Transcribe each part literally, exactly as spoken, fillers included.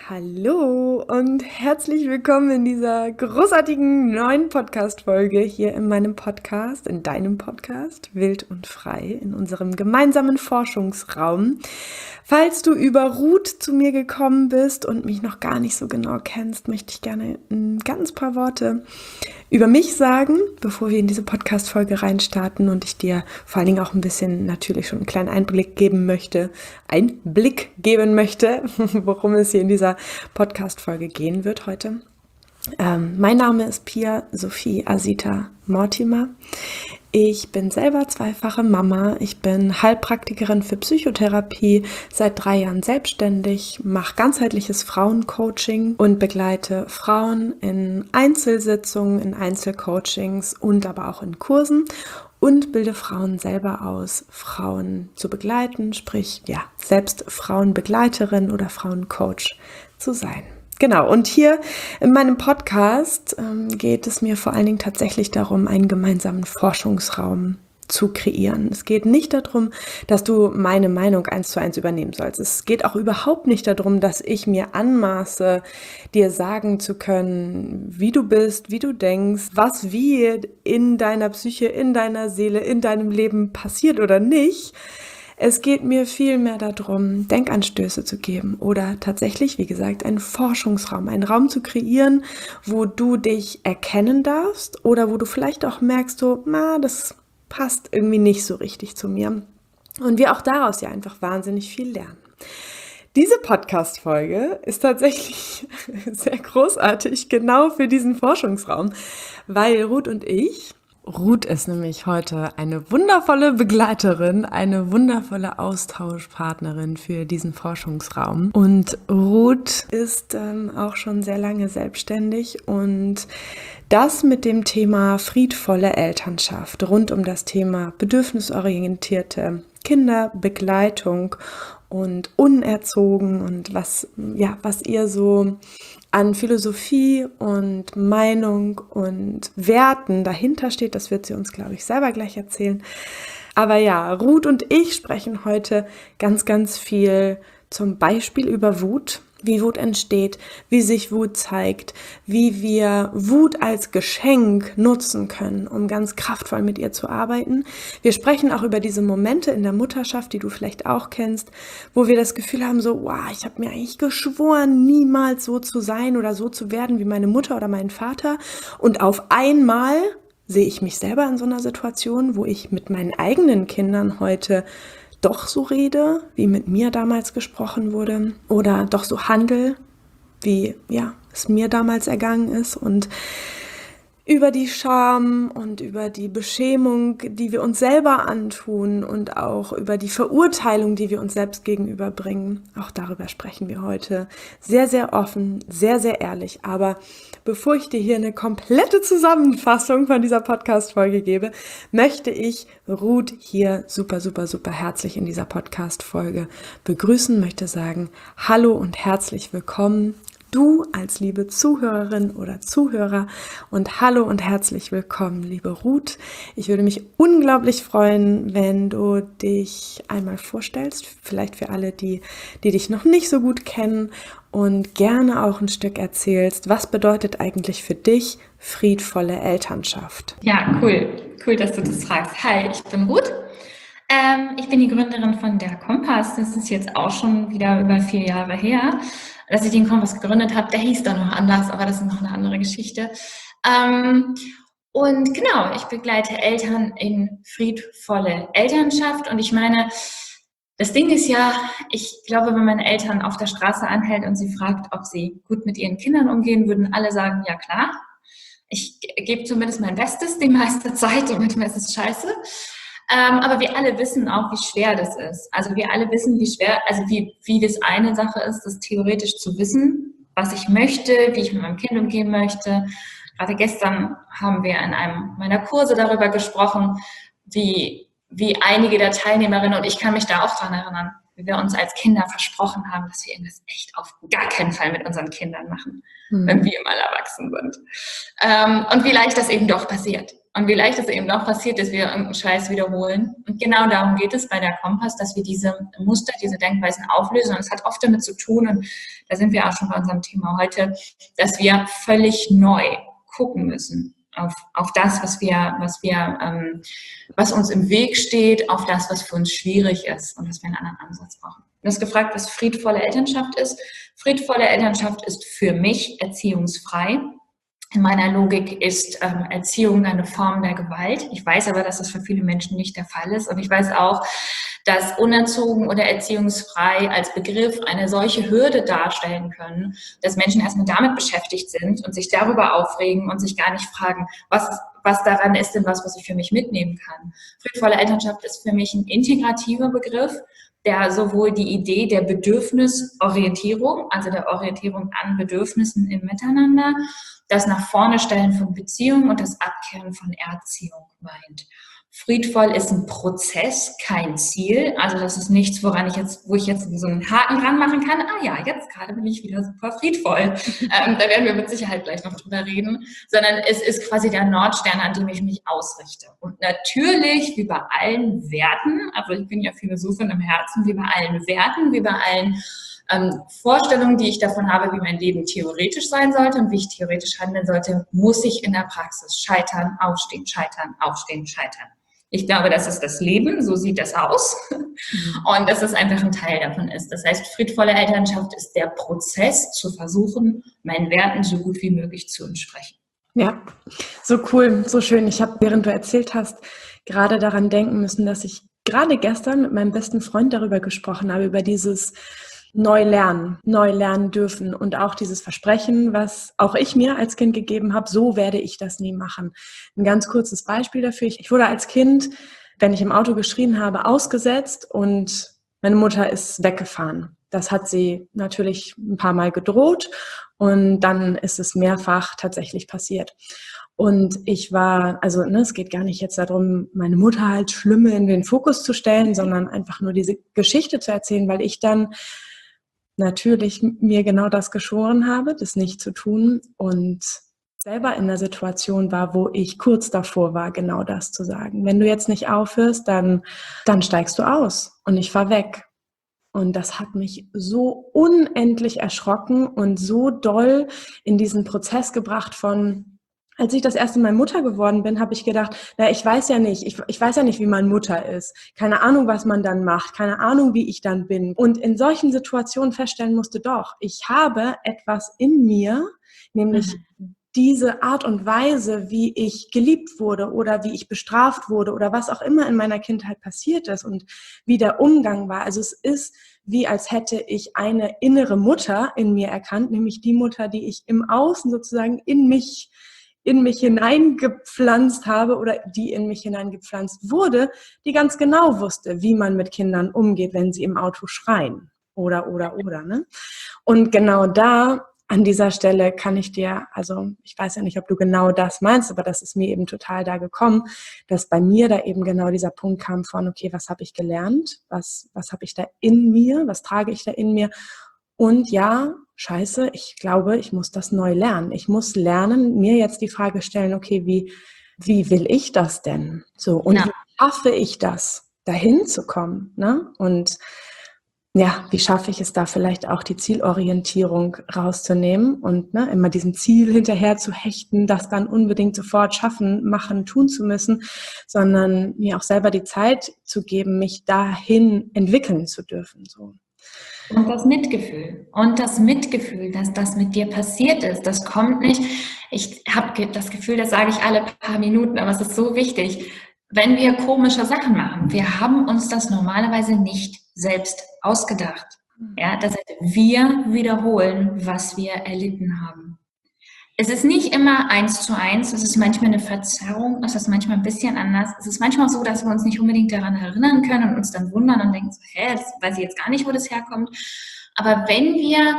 Hallo und herzlich willkommen in dieser großartigen neuen Podcast-Folge hier in meinem Podcast, in deinem Podcast, Wild und Frei, in unserem gemeinsamen Forschungsraum. Falls du über Ruth zu mir gekommen bist und mich noch gar nicht so genau kennst, möchte ich gerne ein ganz paar Worte über mich sagen, bevor wir in diese Podcast-Folge reinstarten und ich dir vor allen Dingen auch ein bisschen natürlich schon einen kleinen Einblick geben möchte, Einblick geben möchte, worum es hier in dieser Podcast-Folge gehen wird heute. Ähm, mein Name ist Pia Sophie Asita Mortimer. Ich bin selber zweifache Mama. Ich bin Heilpraktikerin für Psychotherapie, seit drei Jahren selbstständig, mache ganzheitliches Frauencoaching und begleite Frauen in Einzelsitzungen, in Einzelcoachings und aber auch in Kursen und bilde Frauen selber aus, Frauen zu begleiten, sprich ja, selbst Frauenbegleiterin oder Frauencoach zu sein. Genau, und hier in meinem Podcast ähm, geht es mir vor allen Dingen tatsächlich darum, einen gemeinsamen Forschungsraum zu kreieren. Es geht nicht darum, dass du meine Meinung eins zu eins übernehmen sollst. Es geht auch überhaupt nicht darum, dass ich mir anmaße, dir sagen zu können, wie du bist, wie du denkst, was wie in deiner Psyche, in deiner Seele, in deinem Leben passiert oder nicht. Es geht mir vielmehr darum, Denkanstöße zu geben oder tatsächlich, wie gesagt, einen Forschungsraum, einen Raum zu kreieren, wo du dich erkennen darfst oder wo du vielleicht auch merkst, so, na, das passt irgendwie nicht so richtig zu mir. Und wir auch daraus ja einfach wahnsinnig viel lernen. Diese Podcast-Folge ist tatsächlich sehr großartig, genau für diesen Forschungsraum, weil Ruth und ich, Ruth ist nämlich heute eine wundervolle Begleiterin, eine wundervolle Austauschpartnerin für diesen Forschungsraum. Und Ruth ist ähm, auch schon sehr lange selbstständig und das mit dem Thema friedvolle Elternschaft, rund um das Thema bedürfnisorientierte Kinderbegleitung und unerzogen und was, ja, was ihr so an Philosophie und Meinung und Werten dahinter steht, das wird sie uns, glaube ich, selber gleich erzählen. Aber ja, Ruth und ich sprechen heute ganz, ganz viel zum Beispiel über Wut, wie Wut entsteht, wie sich Wut zeigt, wie wir Wut als Geschenk nutzen können, um ganz kraftvoll mit ihr zu arbeiten. Wir sprechen auch über diese Momente in der Mutterschaft, die du vielleicht auch kennst, wo wir das Gefühl haben, so, wow, ich habe mir eigentlich geschworen, niemals so zu sein oder so zu werden wie meine Mutter oder mein Vater. Und auf einmal sehe ich mich selber in so einer Situation, wo ich mit meinen eigenen Kindern heute doch so rede, wie mit mir damals gesprochen wurde, oder doch so handle, wie ja, es mir damals ergangen ist, und über die Scham und über die Beschämung, die wir uns selber antun, und auch über die Verurteilung, die wir uns selbst gegenüberbringen. Auch darüber sprechen wir heute sehr, sehr offen, sehr, sehr ehrlich. Aber bevor ich dir hier eine komplette Zusammenfassung von dieser Podcast-Folge gebe, möchte ich Ruth hier super, super, super herzlich in dieser Podcast-Folge begrüßen, möchte sagen, hallo und herzlich willkommen. Du als liebe Zuhörerin oder Zuhörer, und hallo und herzlich willkommen, liebe Ruth. Ich würde mich unglaublich freuen, wenn du dich einmal vorstellst, vielleicht für alle, die, die dich noch nicht so gut kennen, und gerne auch ein Stück erzählst, was bedeutet eigentlich für dich friedvolle Elternschaft? Ja, cool. Cool, dass du das fragst. Hi, ich bin Ruth. Ähm, ich bin die Gründerin von der Kompass. Das ist jetzt auch schon wieder über vier Jahre her, dass ich den Kompass gegründet habe. Der hieß dann noch anders, aber das ist noch eine andere Geschichte. Ähm, und genau, ich begleite Eltern in friedvolle Elternschaft. Und ich meine, das Ding ist ja, ich glaube, wenn man Eltern auf der Straße anhält und sie fragt, ob sie gut mit ihren Kindern umgehen, würden alle sagen, ja klar. Ich gebe zumindest mein Bestes die meiste Zeit, und manchmal ist es scheiße. Ähm, aber wir alle wissen auch, wie schwer das ist. Also wir alle wissen, wie schwer, also wie, wie das eine Sache ist, das theoretisch zu wissen, was ich möchte, wie ich mit meinem Kind umgehen möchte. Gerade gestern haben wir in einem meiner Kurse darüber gesprochen, wie, wie einige der Teilnehmerinnen, und ich kann mich da auch dran erinnern, wie wir uns als Kinder versprochen haben, dass wir irgendwas echt auf gar keinen Fall mit unseren Kindern machen, mhm. wenn wir mal erwachsen sind. Ähm, und wie leicht das eben doch passiert. Und wie leicht es eben auch passiert, dass wir irgendeinen Scheiß wiederholen. Und genau darum geht es bei der Kompass, dass wir diese Muster, diese Denkweisen auflösen. Und es hat oft damit zu tun, und da sind wir auch schon bei unserem Thema heute, dass wir völlig neu gucken müssen auf, auf das, was wir, was wir, ähm, was uns im Weg steht, auf das, was für uns schwierig ist und dass wir einen anderen Ansatz brauchen. Du hast gefragt, was friedvolle Elternschaft ist. Friedvolle Elternschaft ist für mich erziehungsfrei. In meiner Logik ist ähm, Erziehung eine Form der Gewalt. Ich weiß aber, dass das für viele Menschen nicht der Fall ist. Und ich weiß auch, dass unerzogen oder erziehungsfrei als Begriff eine solche Hürde darstellen können, dass Menschen erstmal damit beschäftigt sind und sich darüber aufregen und sich gar nicht fragen, was, was daran ist denn was, was ich für mich mitnehmen kann. Friedvolle Elternschaft ist für mich ein integrativer Begriff, der sowohl die Idee der Bedürfnisorientierung, also der Orientierung an Bedürfnissen im Miteinander, das nach vorne stellen von Beziehungen und das Abkehren von Erziehung meint. Friedvoll ist ein Prozess, kein Ziel. Also das ist nichts, woran ich jetzt, wo ich jetzt so einen Haken dran machen kann. Ah ja, jetzt gerade bin ich wieder super friedvoll. Ähm, da werden wir mit Sicherheit gleich noch drüber reden. Sondern es ist quasi der Nordstern, an dem ich mich ausrichte. Und natürlich, wie bei allen Werten, also ich bin ja Philosophin im Herzen, wie bei allen Werten, wie bei allen ähm, Vorstellungen, die ich davon habe, wie mein Leben theoretisch sein sollte und wie ich theoretisch handeln sollte, muss ich in der Praxis scheitern, aufstehen, scheitern, aufstehen, scheitern. Ich glaube, das ist das Leben, so sieht das aus und dass es einfach ein Teil davon ist. Das heißt, friedvolle Elternschaft ist der Prozess, zu versuchen, meinen Werten so gut wie möglich zu entsprechen. Ja, so cool, so schön. Ich habe, während du erzählt hast, gerade daran denken müssen, dass ich gerade gestern mit meinem besten Freund darüber gesprochen habe, über dieses neu lernen, neu lernen dürfen und auch dieses Versprechen, was auch ich mir als Kind gegeben habe, so werde ich das nie machen. Ein ganz kurzes Beispiel dafür. Ich wurde als Kind, wenn ich im Auto geschrien habe, ausgesetzt und meine Mutter ist weggefahren. Das hat sie natürlich ein paar Mal gedroht und dann ist es mehrfach tatsächlich passiert. Und ich war, also ne, es geht gar nicht jetzt darum, meine Mutter halt Schlimme in den Fokus zu stellen, sondern einfach nur diese Geschichte zu erzählen, weil ich dann natürlich mir genau das geschworen habe, das nicht zu tun und selber in der Situation war, wo ich kurz davor war, genau das zu sagen. Wenn du jetzt nicht aufhörst, dann, dann steigst du aus und ich fahr weg. Und das hat mich so unendlich erschrocken und so doll in diesen Prozess gebracht von, als ich das erste Mal Mutter geworden bin, habe ich gedacht, na, ich weiß ja nicht, ich, ich weiß ja nicht, wie man Mutter ist. Keine Ahnung, was man dann macht, keine Ahnung, wie ich dann bin. Und in solchen Situationen feststellen musste, doch, ich habe etwas in mir, nämlich mhm. diese Art und Weise, wie ich geliebt wurde oder wie ich bestraft wurde oder was auch immer in meiner Kindheit passiert ist und wie der Umgang war. Also es ist wie als hätte ich eine innere Mutter in mir erkannt, nämlich die Mutter, die ich im Außen sozusagen in mich in mich hineingepflanzt habe oder die in mich hineingepflanzt wurde, die ganz genau wusste, wie man mit Kindern umgeht, wenn sie im Auto schreien oder, oder, oder. Ne? Und genau da, an dieser Stelle kann ich dir, also ich weiß ja nicht, ob du genau das meinst, aber das ist mir eben total da gekommen, dass bei mir da eben genau dieser Punkt kam von, okay, was habe ich gelernt? Was, was habe ich da in mir? Was trage ich da in mir? Und ja, scheiße, ich glaube, ich muss das neu lernen. Ich muss lernen, mir jetzt die Frage stellen, okay, wie, wie will ich das denn? So, und ja. Wie schaffe ich das, dahin zu kommen? Ne? Und ja, wie schaffe ich es da vielleicht auch, die Zielorientierung rauszunehmen und ne, immer diesem Ziel hinterher zu hechten, das dann unbedingt sofort schaffen, machen, tun zu müssen, sondern mir auch selber die Zeit zu geben, mich dahin entwickeln zu dürfen. So. Und das Mitgefühl. Und das Mitgefühl, dass das mit dir passiert ist, das kommt nicht. Ich habe das Gefühl, das sage ich alle paar Minuten, aber es ist so wichtig. Wenn wir komische Sachen machen, wir haben uns das normalerweise nicht selbst ausgedacht. Ja, das heißt, wir wiederholen, was wir erlitten haben. Es ist nicht immer eins zu eins, es ist manchmal eine Verzerrung, es ist manchmal ein bisschen anders. Es ist manchmal auch so, dass wir uns nicht unbedingt daran erinnern können und uns dann wundern und denken so, hä, das weiß ich jetzt gar nicht, wo das herkommt. Aber wenn wir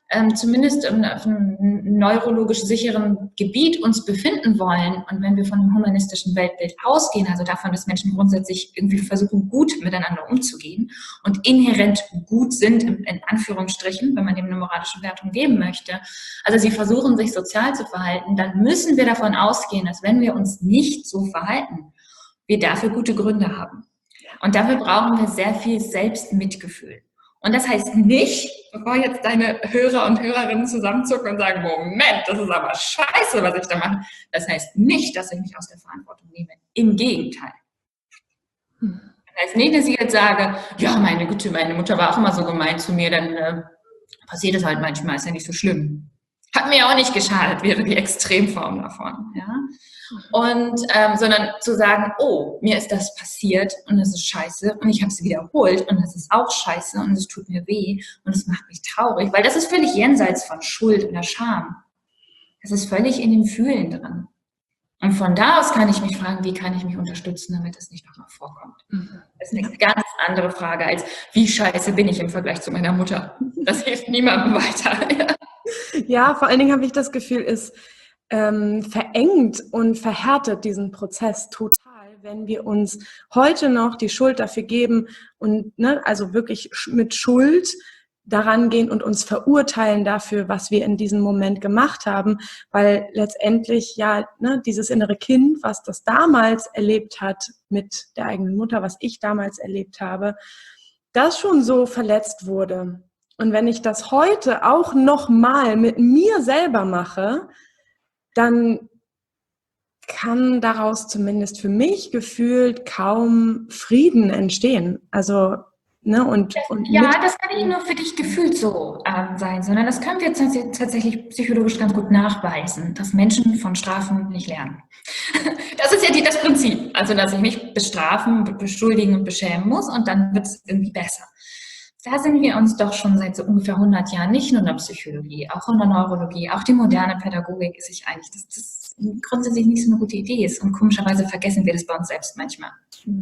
ähm, zumindest in, auf einem neurologisch sicheren Gebiet uns befinden wollen und wenn wir von einem humanistischen Weltbild ausgehen, also davon, dass Menschen grundsätzlich irgendwie versuchen, gut miteinander umzugehen und inhärent gut sind, in, in Anführungsstrichen, wenn man dem eine moralische Wertung geben möchte, also sie versuchen, sich sozial zu verhalten, dann müssen wir davon ausgehen, dass wenn wir uns nicht so verhalten, wir dafür gute Gründe haben. Und dafür brauchen wir sehr viel Selbstmitgefühl. Und das heißt nicht, bevor jetzt deine Hörer und Hörerinnen zusammenzucken und sagen, Moment, das ist aber scheiße, was ich da mache. Das heißt nicht, dass ich mich aus der Verantwortung nehme. Im Gegenteil. Das heißt nicht, dass ich jetzt sage, ja, meine Güte, meine Mutter war auch immer so gemein zu mir, dann äh, passiert es halt manchmal, ist ja nicht so schlimm. Hat mir auch nicht geschadet, wäre die Extremform davon. Ja? Und, ähm, sondern zu sagen, oh, mir ist das passiert und das ist scheiße und ich habe es wiederholt und das ist auch scheiße und es tut mir weh und es macht mich traurig, weil das ist völlig jenseits von Schuld oder Scham. Das ist völlig in dem Fühlen drin. Und von da aus kann ich mich fragen, wie kann ich mich unterstützen, damit das nicht nochmal vorkommt. Das ist eine ganz andere Frage als, wie scheiße bin ich im Vergleich zu meiner Mutter. Das hilft niemandem weiter. Ja, vor allen Dingen habe ich das Gefühl, es ähm, verengt und verhärtet diesen Prozess total, wenn wir uns heute noch die Schuld dafür geben und ne, also wirklich mit Schuld daran gehen und uns verurteilen dafür, was wir in diesem Moment gemacht haben, weil letztendlich ja ne, dieses innere Kind, was das damals erlebt hat mit der eigenen Mutter, was ich damals erlebt habe, das schon so verletzt wurde. Und wenn ich das heute auch nochmal mit mir selber mache, dann kann daraus zumindest für mich gefühlt kaum Frieden entstehen. Also, ne, und, und ja, das kann nicht nur für dich gefühlt so ähm, sein, sondern das können wir tats- tatsächlich psychologisch ganz gut nachweisen, dass Menschen von Strafen nicht lernen. Das ist ja die, das Prinzip. Also, dass ich mich bestrafen, beschuldigen und beschämen muss und dann wird es irgendwie besser. Da sind wir uns doch schon seit so ungefähr hundert Jahren, nicht nur in der Psychologie, auch in der Neurologie, auch die moderne Pädagogik ist sich einig, dass das grundsätzlich nicht so eine gute Idee ist. Und komischerweise vergessen wir das bei uns selbst manchmal.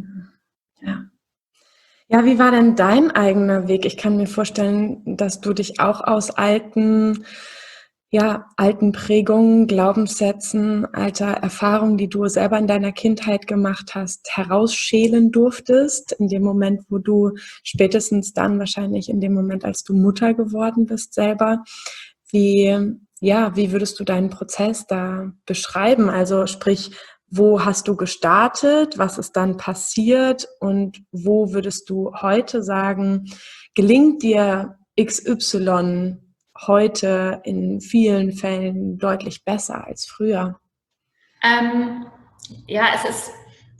Ja. Ja, wie war denn dein eigener Weg? Ich kann mir vorstellen, dass du dich auch aus alten, ja, alten Prägungen, Glaubenssätzen, alter Erfahrungen, die du selber in deiner Kindheit gemacht hast, herausschälen durftest, in dem Moment, wo du spätestens dann wahrscheinlich in dem Moment, als du Mutter geworden bist selber. Wie, ja, wie würdest du deinen Prozess da beschreiben? Also sprich, wo hast du gestartet? Was ist dann passiert? Und wo würdest du heute sagen, gelingt dir X Y heute in vielen Fällen deutlich besser als früher? Ähm, ja, es ist,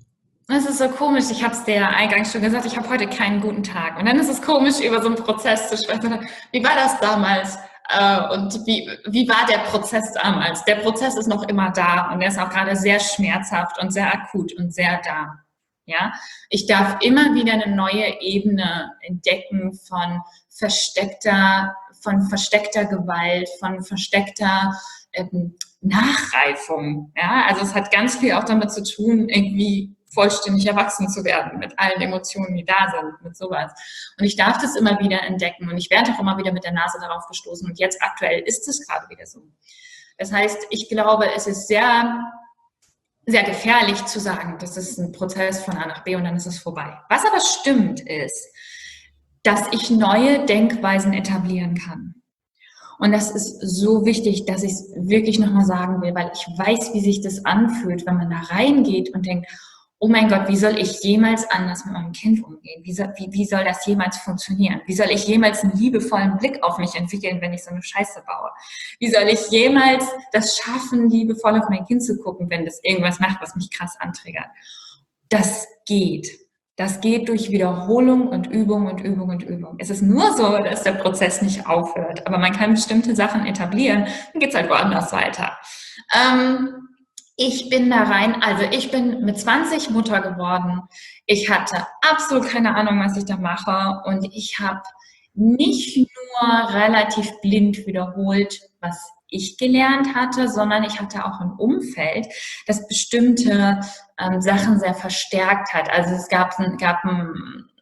es ist so komisch. Ich habe es dir eingangs schon gesagt, ich habe heute keinen guten Tag. Und dann ist es komisch, über so einen Prozess zu sprechen. Wie war das damals? Und wie, wie war der Prozess damals? Der Prozess ist noch immer da und der ist auch gerade sehr schmerzhaft und sehr akut und sehr da. Ja, ich darf immer wieder eine neue Ebene entdecken von versteckter, von versteckter Gewalt, von versteckter ähm, Nachreifung. Ja, also es hat ganz viel auch damit zu tun, irgendwie vollständig erwachsen zu werden, mit allen Emotionen, die da sind, mit sowas. Und ich darf das immer wieder entdecken und ich werde auch immer wieder mit der Nase darauf gestoßen und jetzt aktuell ist es gerade wieder so. Das heißt, ich glaube, es ist sehr, sehr gefährlich zu sagen, das ist ein Prozess von A nach B und dann ist es vorbei. Was aber stimmt ist, dass ich neue Denkweisen etablieren kann. Und das ist so wichtig, dass ich es wirklich nochmal sagen will, weil ich weiß, wie sich das anfühlt, wenn man da reingeht und denkt, oh mein Gott, wie soll ich jemals anders mit meinem Kind umgehen? Wie soll, wie, wie soll das jemals funktionieren? Wie soll ich jemals einen liebevollen Blick auf mich entwickeln, wenn ich so eine Scheiße baue? Wie soll ich jemals das schaffen, liebevoll auf mein Kind zu gucken, wenn das irgendwas macht, was mich krass antriggert? Das geht. Das geht durch Wiederholung und Übung und Übung und Übung. Es ist nur so, dass der Prozess nicht aufhört. Aber man kann bestimmte Sachen etablieren, dann geht es halt woanders weiter. Ähm, Ich bin da rein, also ich bin mit zwanzig Mutter geworden. Ich hatte absolut keine Ahnung, was ich da mache. Und ich habe nicht nur relativ blind wiederholt, was ich gelernt hatte, sondern ich hatte auch ein Umfeld, das bestimmte ähm, Sachen sehr verstärkt hat. Also es gab, gab ein,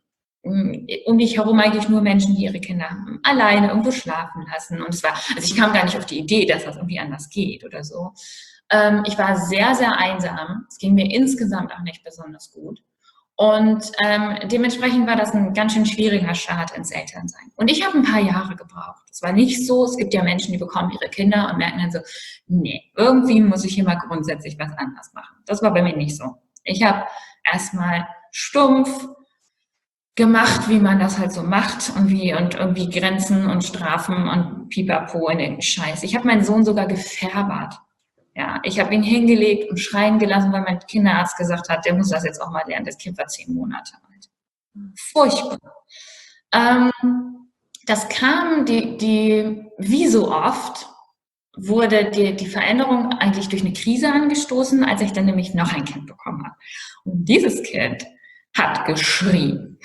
um mich herum eigentlich nur Menschen, die ihre Kinder haben, alleine irgendwo schlafen lassen. Und es war, also ich kam gar nicht auf die Idee, dass das irgendwie anders geht oder so. Ähm, ich war sehr, sehr einsam. Es ging mir insgesamt auch nicht besonders gut. Und ähm, dementsprechend war das ein ganz schön schwieriger Start ins Elternsein. Und ich habe ein paar Jahre gebraucht. Es war nicht so, es gibt ja Menschen, die bekommen ihre Kinder und merken dann so, nee, irgendwie muss ich hier mal grundsätzlich was anders machen. Das war bei mir nicht so. Ich habe erstmal stumpf gemacht, wie man das halt so macht und wie und irgendwie Grenzen und Strafen und Pipapo in den Scheiß. Ich habe meinen Sohn sogar gefärbert. Ja, ich habe ihn hingelegt und schreien gelassen, weil mein Kinderarzt gesagt hat, der muss das jetzt auch mal lernen. Das Kind war zehn Monate alt. Furchtbar. Ähm, das kam, die, die, wie so oft, wurde die, die Veränderung eigentlich durch eine Krise angestoßen, als ich dann nämlich noch ein Kind bekommen habe. Und dieses Kind hat geschrien.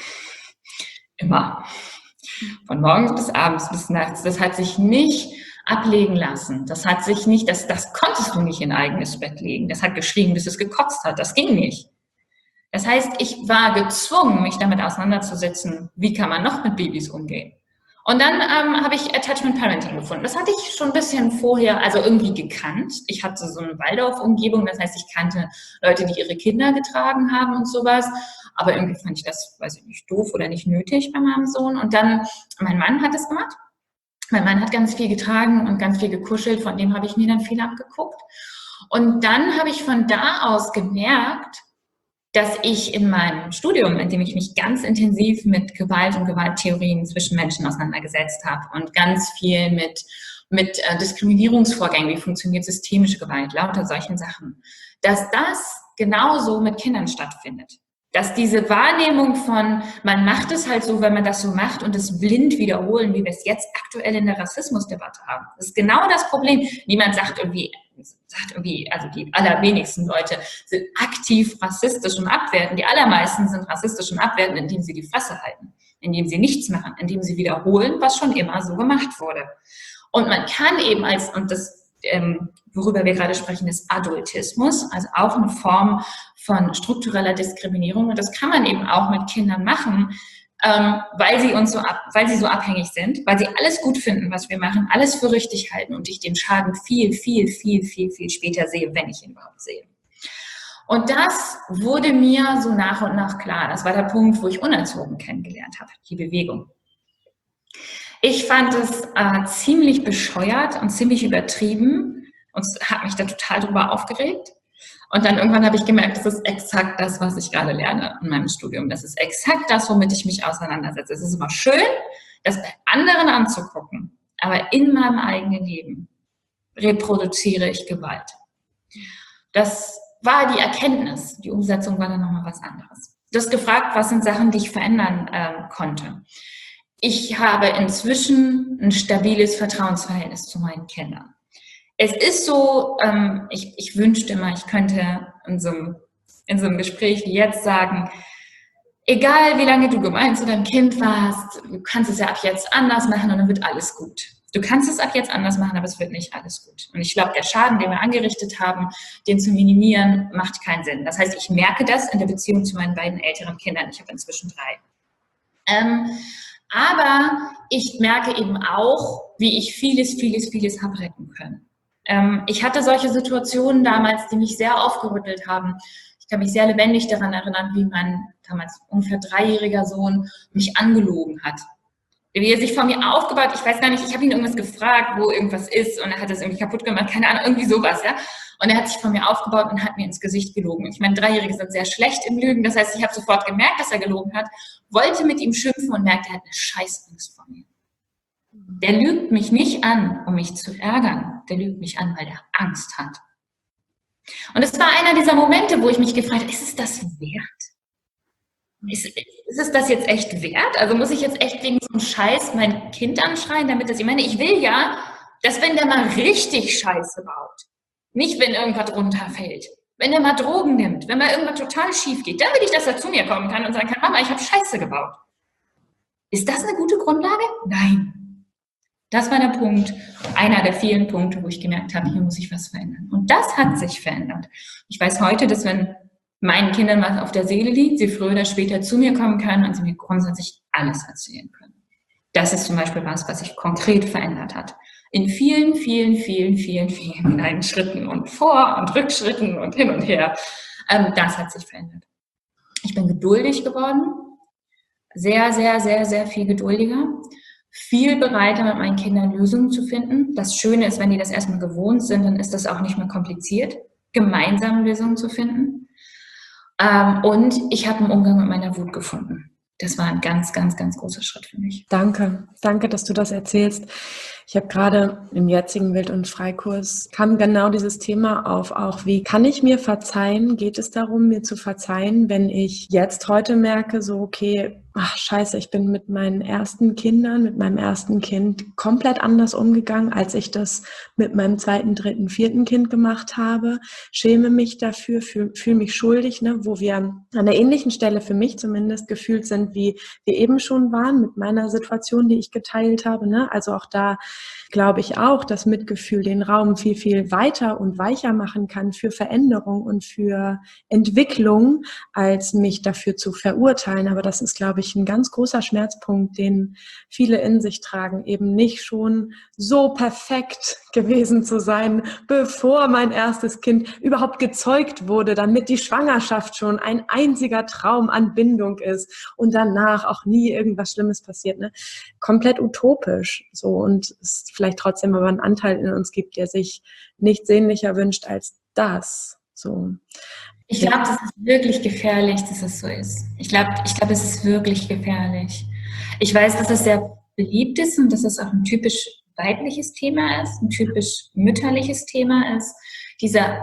Immer. Von morgens bis abends bis nachts. Das hat sich nicht ablegen lassen. Das hat sich nicht, das, das konntest du nicht in ein eigenes Bett legen. Das hat geschrien, bis es gekotzt hat. Das ging nicht. Das heißt, ich war gezwungen, mich damit auseinanderzusetzen, wie kann man noch mit Babys umgehen. Und dann ähm, habe ich Attachment Parenting gefunden. Das hatte ich schon ein bisschen vorher, also irgendwie gekannt. Ich hatte so eine Waldorf-Umgebung, das heißt, ich kannte Leute, die ihre Kinder getragen haben und sowas. Aber irgendwie fand ich das, weiß ich nicht, doof oder nicht nötig bei meinem Sohn. Und dann, mein Mann hat es gemacht. Mein Mann hat ganz viel getragen und ganz viel gekuschelt. Von dem habe ich mir dann viel abgeguckt. Und dann habe ich von da aus gemerkt, dass ich in meinem Studium, in dem ich mich ganz intensiv mit Gewalt und Gewalttheorien zwischen Menschen auseinandergesetzt habe und ganz viel mit, mit äh, Diskriminierungsvorgängen, wie funktioniert systemische Gewalt, lauter solchen Sachen, dass das genauso mit Kindern stattfindet. Dass diese Wahrnehmung von, man macht es halt so, wenn man das so macht und es blind wiederholen, wie wir es jetzt aktuell in der Rassismusdebatte haben. Das ist genau das Problem. Niemand sagt irgendwie, sagt irgendwie, also die allerwenigsten Leute sind aktiv rassistisch und abwertend. Die allermeisten sind rassistisch und abwertend, indem sie die Fresse halten, indem sie nichts machen, indem sie wiederholen, was schon immer so gemacht wurde. Und man kann eben als, und das Ähm, worüber wir gerade sprechen, ist Adultismus, also auch eine Form von struktureller Diskriminierung. Und das kann man eben auch mit Kindern machen, ähm, weil sie uns so ab, weil sie so abhängig sind, weil sie alles gut finden, was wir machen, alles für richtig halten und ich den Schaden viel, viel, viel, viel, viel später sehe, wenn ich ihn überhaupt sehe. Und das wurde mir so nach und nach klar. Das war der Punkt, wo ich Unerzogen kennengelernt habe, die Bewegung. Ich fand es äh, ziemlich bescheuert und ziemlich übertrieben und habe mich da total drüber aufgeregt. Und dann irgendwann habe ich gemerkt, das ist exakt das, was ich gerade lerne in meinem Studium. Das ist exakt das, womit ich mich auseinandersetze. Es ist immer schön, das bei anderen anzugucken, aber in meinem eigenen Leben reproduziere ich Gewalt. Das war die Erkenntnis. Die Umsetzung war dann nochmal was anderes. Du hast gefragt, was sind Sachen, die ich verändern äh, konnte. Ich habe inzwischen ein stabiles Vertrauensverhältnis zu meinen Kindern. Es ist so, ähm, ich, ich wünschte mal, ich könnte in so, einem, in so einem Gespräch wie jetzt sagen, egal wie lange du gemein zu deinem Kind warst, du kannst es ja ab jetzt anders machen und dann wird alles gut. Du kannst es ab jetzt anders machen, aber es wird nicht alles gut. Und ich glaube, der Schaden, den wir angerichtet haben, den zu minimieren, macht keinen Sinn. Das heißt, ich merke das in der Beziehung zu meinen beiden älteren Kindern. Ich habe inzwischen drei. Ähm, Aber ich merke eben auch, wie ich vieles, vieles, vieles habe retten können. Ähm, ich hatte solche Situationen damals, die mich sehr aufgerüttelt haben. Ich kann mich sehr lebendig daran erinnern, wie mein damals ungefähr dreijähriger Sohn mich angelogen hat. Wie er sich von mir aufgebaut, ich weiß gar nicht, ich habe ihn irgendwas gefragt, wo irgendwas ist und er hat das irgendwie kaputt gemacht, keine Ahnung, irgendwie sowas, ja. Und er hat sich von mir aufgebaut und hat mir ins Gesicht gelogen. Ich meine, Dreijährige sind sehr schlecht im Lügen, das heißt, ich habe sofort gemerkt, dass er gelogen hat, wollte mit ihm schimpfen und merkte, er hat eine Scheißangst vor mir. Der lügt mich nicht an, um mich zu ärgern, der lügt mich an, weil er Angst hat. Und es war einer dieser Momente, wo ich mich gefragt habe, ist es das wert? Ist, ist es das jetzt echt wert? Also muss ich jetzt echt wegen so einem Scheiß mein Kind anschreien, damit das, ich meine, ich will ja, dass wenn der mal richtig Scheiße baut, nicht wenn irgendwas runterfällt, wenn der mal Drogen nimmt, wenn mal irgendwas total schief geht, dann will ich, dass er zu mir kommen kann und sagen kann, Mama, ich habe Scheiße gebaut. Ist das eine gute Grundlage? Nein. Das war der Punkt, einer der vielen Punkte, wo ich gemerkt habe, hier muss ich was verändern. Und das hat sich verändert. Ich weiß heute, dass wenn meinen Kindern was auf der Seele liegt, sie früher oder später zu mir kommen können und sie mir grundsätzlich alles erzählen können. Das ist zum Beispiel was, was sich konkret verändert hat. In vielen, vielen, vielen, vielen, vielen kleinen Schritten und Vor- und Rückschritten und hin und her. Ähm, das hat sich verändert. Ich bin geduldig geworden. Sehr, sehr, sehr, sehr viel geduldiger. Viel bereiter, mit meinen Kindern Lösungen zu finden. Das Schöne ist, wenn die das erstmal gewohnt sind, dann ist das auch nicht mehr kompliziert, gemeinsam Lösungen zu finden. Ähm, und ich habe einen Umgang mit meiner Wut gefunden. Das war ein ganz, ganz, ganz großer Schritt für mich. Danke, danke, dass du das erzählst. Ich habe gerade im jetzigen Wild- und Freikurs kam genau dieses Thema auf, auch wie kann ich mir verzeihen? Geht es darum, mir zu verzeihen, wenn ich jetzt heute merke, so okay, ach scheiße, ich bin mit meinen ersten Kindern, mit meinem ersten Kind komplett anders umgegangen, als ich das mit meinem zweiten, dritten, vierten Kind gemacht habe. Schäme mich dafür, fühle fühl mich schuldig, ne, wo wir an einer ähnlichen Stelle für mich zumindest gefühlt sind, wie wir eben schon waren mit meiner Situation, die ich geteilt habe. Ne? Also auch da glaube ich auch, dass Mitgefühl den Raum viel, viel weiter und weicher machen kann für Veränderung und für Entwicklung, als mich dafür zu verurteilen. Aber das ist, glaube ich, ein ganz großer Schmerzpunkt, den viele in sich tragen, eben nicht schon so perfekt gewesen zu sein, bevor mein erstes Kind überhaupt gezeugt wurde, damit die Schwangerschaft schon ein einziger Traum an Bindung ist und danach auch nie irgendwas Schlimmes passiert. Ne? Komplett utopisch. So, und es vielleicht trotzdem aber einen Anteil in uns gibt, der sich nichts sehnlicher wünscht als das. So. Ich glaube, das ist wirklich gefährlich, dass es so ist. Ich glaube, ich glaube, es ist wirklich gefährlich. Ich weiß, dass es sehr beliebt ist und dass es auch ein typisch weibliches Thema ist, ein typisch mütterliches Thema ist. Dieser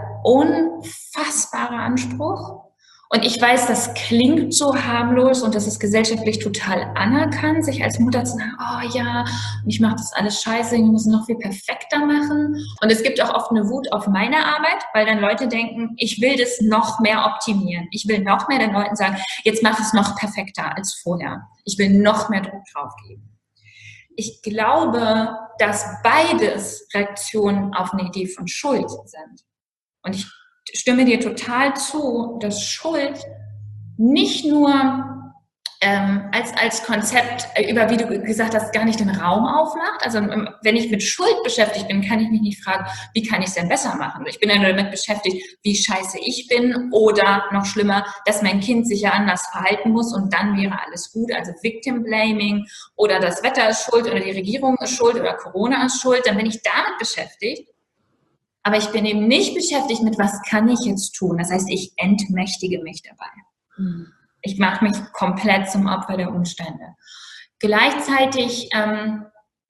unfassbare Anspruch. Und ich weiß, das klingt so harmlos und das ist gesellschaftlich total anerkannt, sich als Mutter zu sagen, oh ja, ich mache das alles scheiße, ich muss es noch viel perfekter machen. Und es gibt auch oft eine Wut auf meine Arbeit, weil dann Leute denken, ich will das noch mehr optimieren. Ich will noch mehr den Leuten sagen, jetzt mach es noch perfekter als vorher. Ich will noch mehr Druck drauf geben. Ich glaube, dass beides Reaktionen auf eine Idee von Schuld sind. Und ich stimme dir total zu, dass Schuld nicht nur ähm, als, als Konzept über, wie du gesagt hast, gar nicht den Raum aufmacht. Also wenn ich mit Schuld beschäftigt bin, kann ich mich nicht fragen, wie kann ich es denn besser machen? Ich bin ja nur damit beschäftigt, wie scheiße ich bin oder noch schlimmer, dass mein Kind sich ja anders verhalten muss und dann wäre alles gut. Also Victim Blaming oder das Wetter ist schuld oder die Regierung ist schuld oder Corona ist schuld. Dann bin ich damit beschäftigt. Aber ich bin eben nicht beschäftigt mit, was kann ich jetzt tun? Das heißt, ich entmächtige mich dabei. Hm. Ich mache mich komplett zum Opfer der Umstände. Gleichzeitig ähm,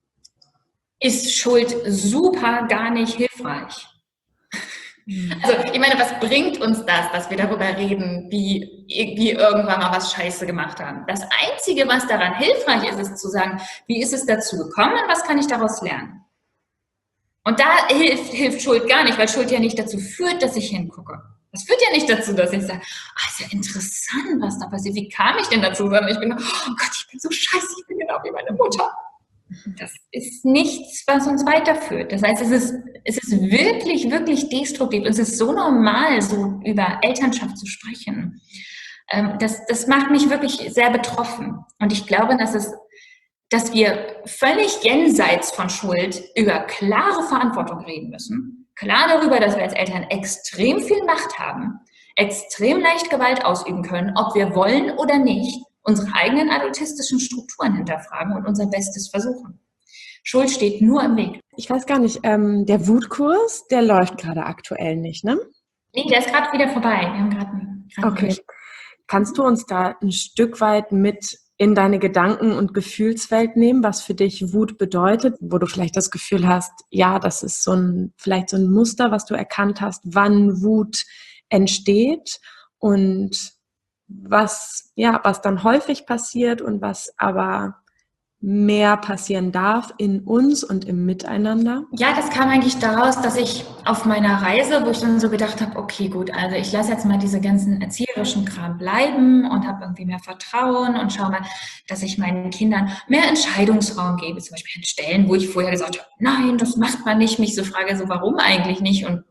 ist Schuld super gar nicht hilfreich. Hm. Also ich meine, was bringt uns das, dass wir darüber reden, wie wir irgendwann mal was Scheiße gemacht haben? Das Einzige, was daran hilfreich ist, ist zu sagen, wie ist es dazu gekommen und was kann ich daraus lernen? Und da hilft, hilft Schuld gar nicht, weil Schuld ja nicht dazu führt, dass ich hingucke. Das führt ja nicht dazu, dass ich sage, ah, ist ja interessant, was da passiert. Wie kam ich denn dazu? Sondern ich bin, oh Gott, ich bin so scheiße, ich bin genau wie meine Mutter. Das ist nichts, was uns weiterführt. Das heißt, es ist, es ist wirklich, wirklich destruktiv. Es ist so normal, so über Elternschaft zu sprechen. Das, das macht mich wirklich sehr betroffen. Und ich glaube, dass es dass wir völlig jenseits von Schuld über klare Verantwortung reden müssen. Klar darüber, dass wir als Eltern extrem viel Macht haben, extrem leicht Gewalt ausüben können, ob wir wollen oder nicht, unsere eigenen adultistischen Strukturen hinterfragen und unser Bestes versuchen. Schuld steht nur im Weg. Ich weiß gar nicht, ähm, der Wutkurs, der läuft gerade aktuell nicht, ne? Nee, der ist gerade wieder vorbei. Wir haben gerade einen, gerade Okay. Kannst du uns da ein Stück weit mit in deine Gedanken- und Gefühlswelt nehmen, was für dich Wut bedeutet, wo du vielleicht das Gefühl hast, ja, das ist so ein, vielleicht so ein Muster, was du erkannt hast, wann Wut entsteht und was, ja, was dann häufig passiert und was aber mehr passieren darf in uns und im Miteinander? Ja, das kam eigentlich daraus, dass ich auf meiner Reise, wo ich dann so gedacht habe, okay, gut, also ich lasse jetzt mal diese ganzen erzieherischen Kram bleiben und habe irgendwie mehr Vertrauen und schaue mal, dass ich meinen Kindern mehr Entscheidungsraum gebe, zum Beispiel an Stellen, wo ich vorher gesagt habe, nein, das macht man nicht, mich so frage, so warum eigentlich nicht und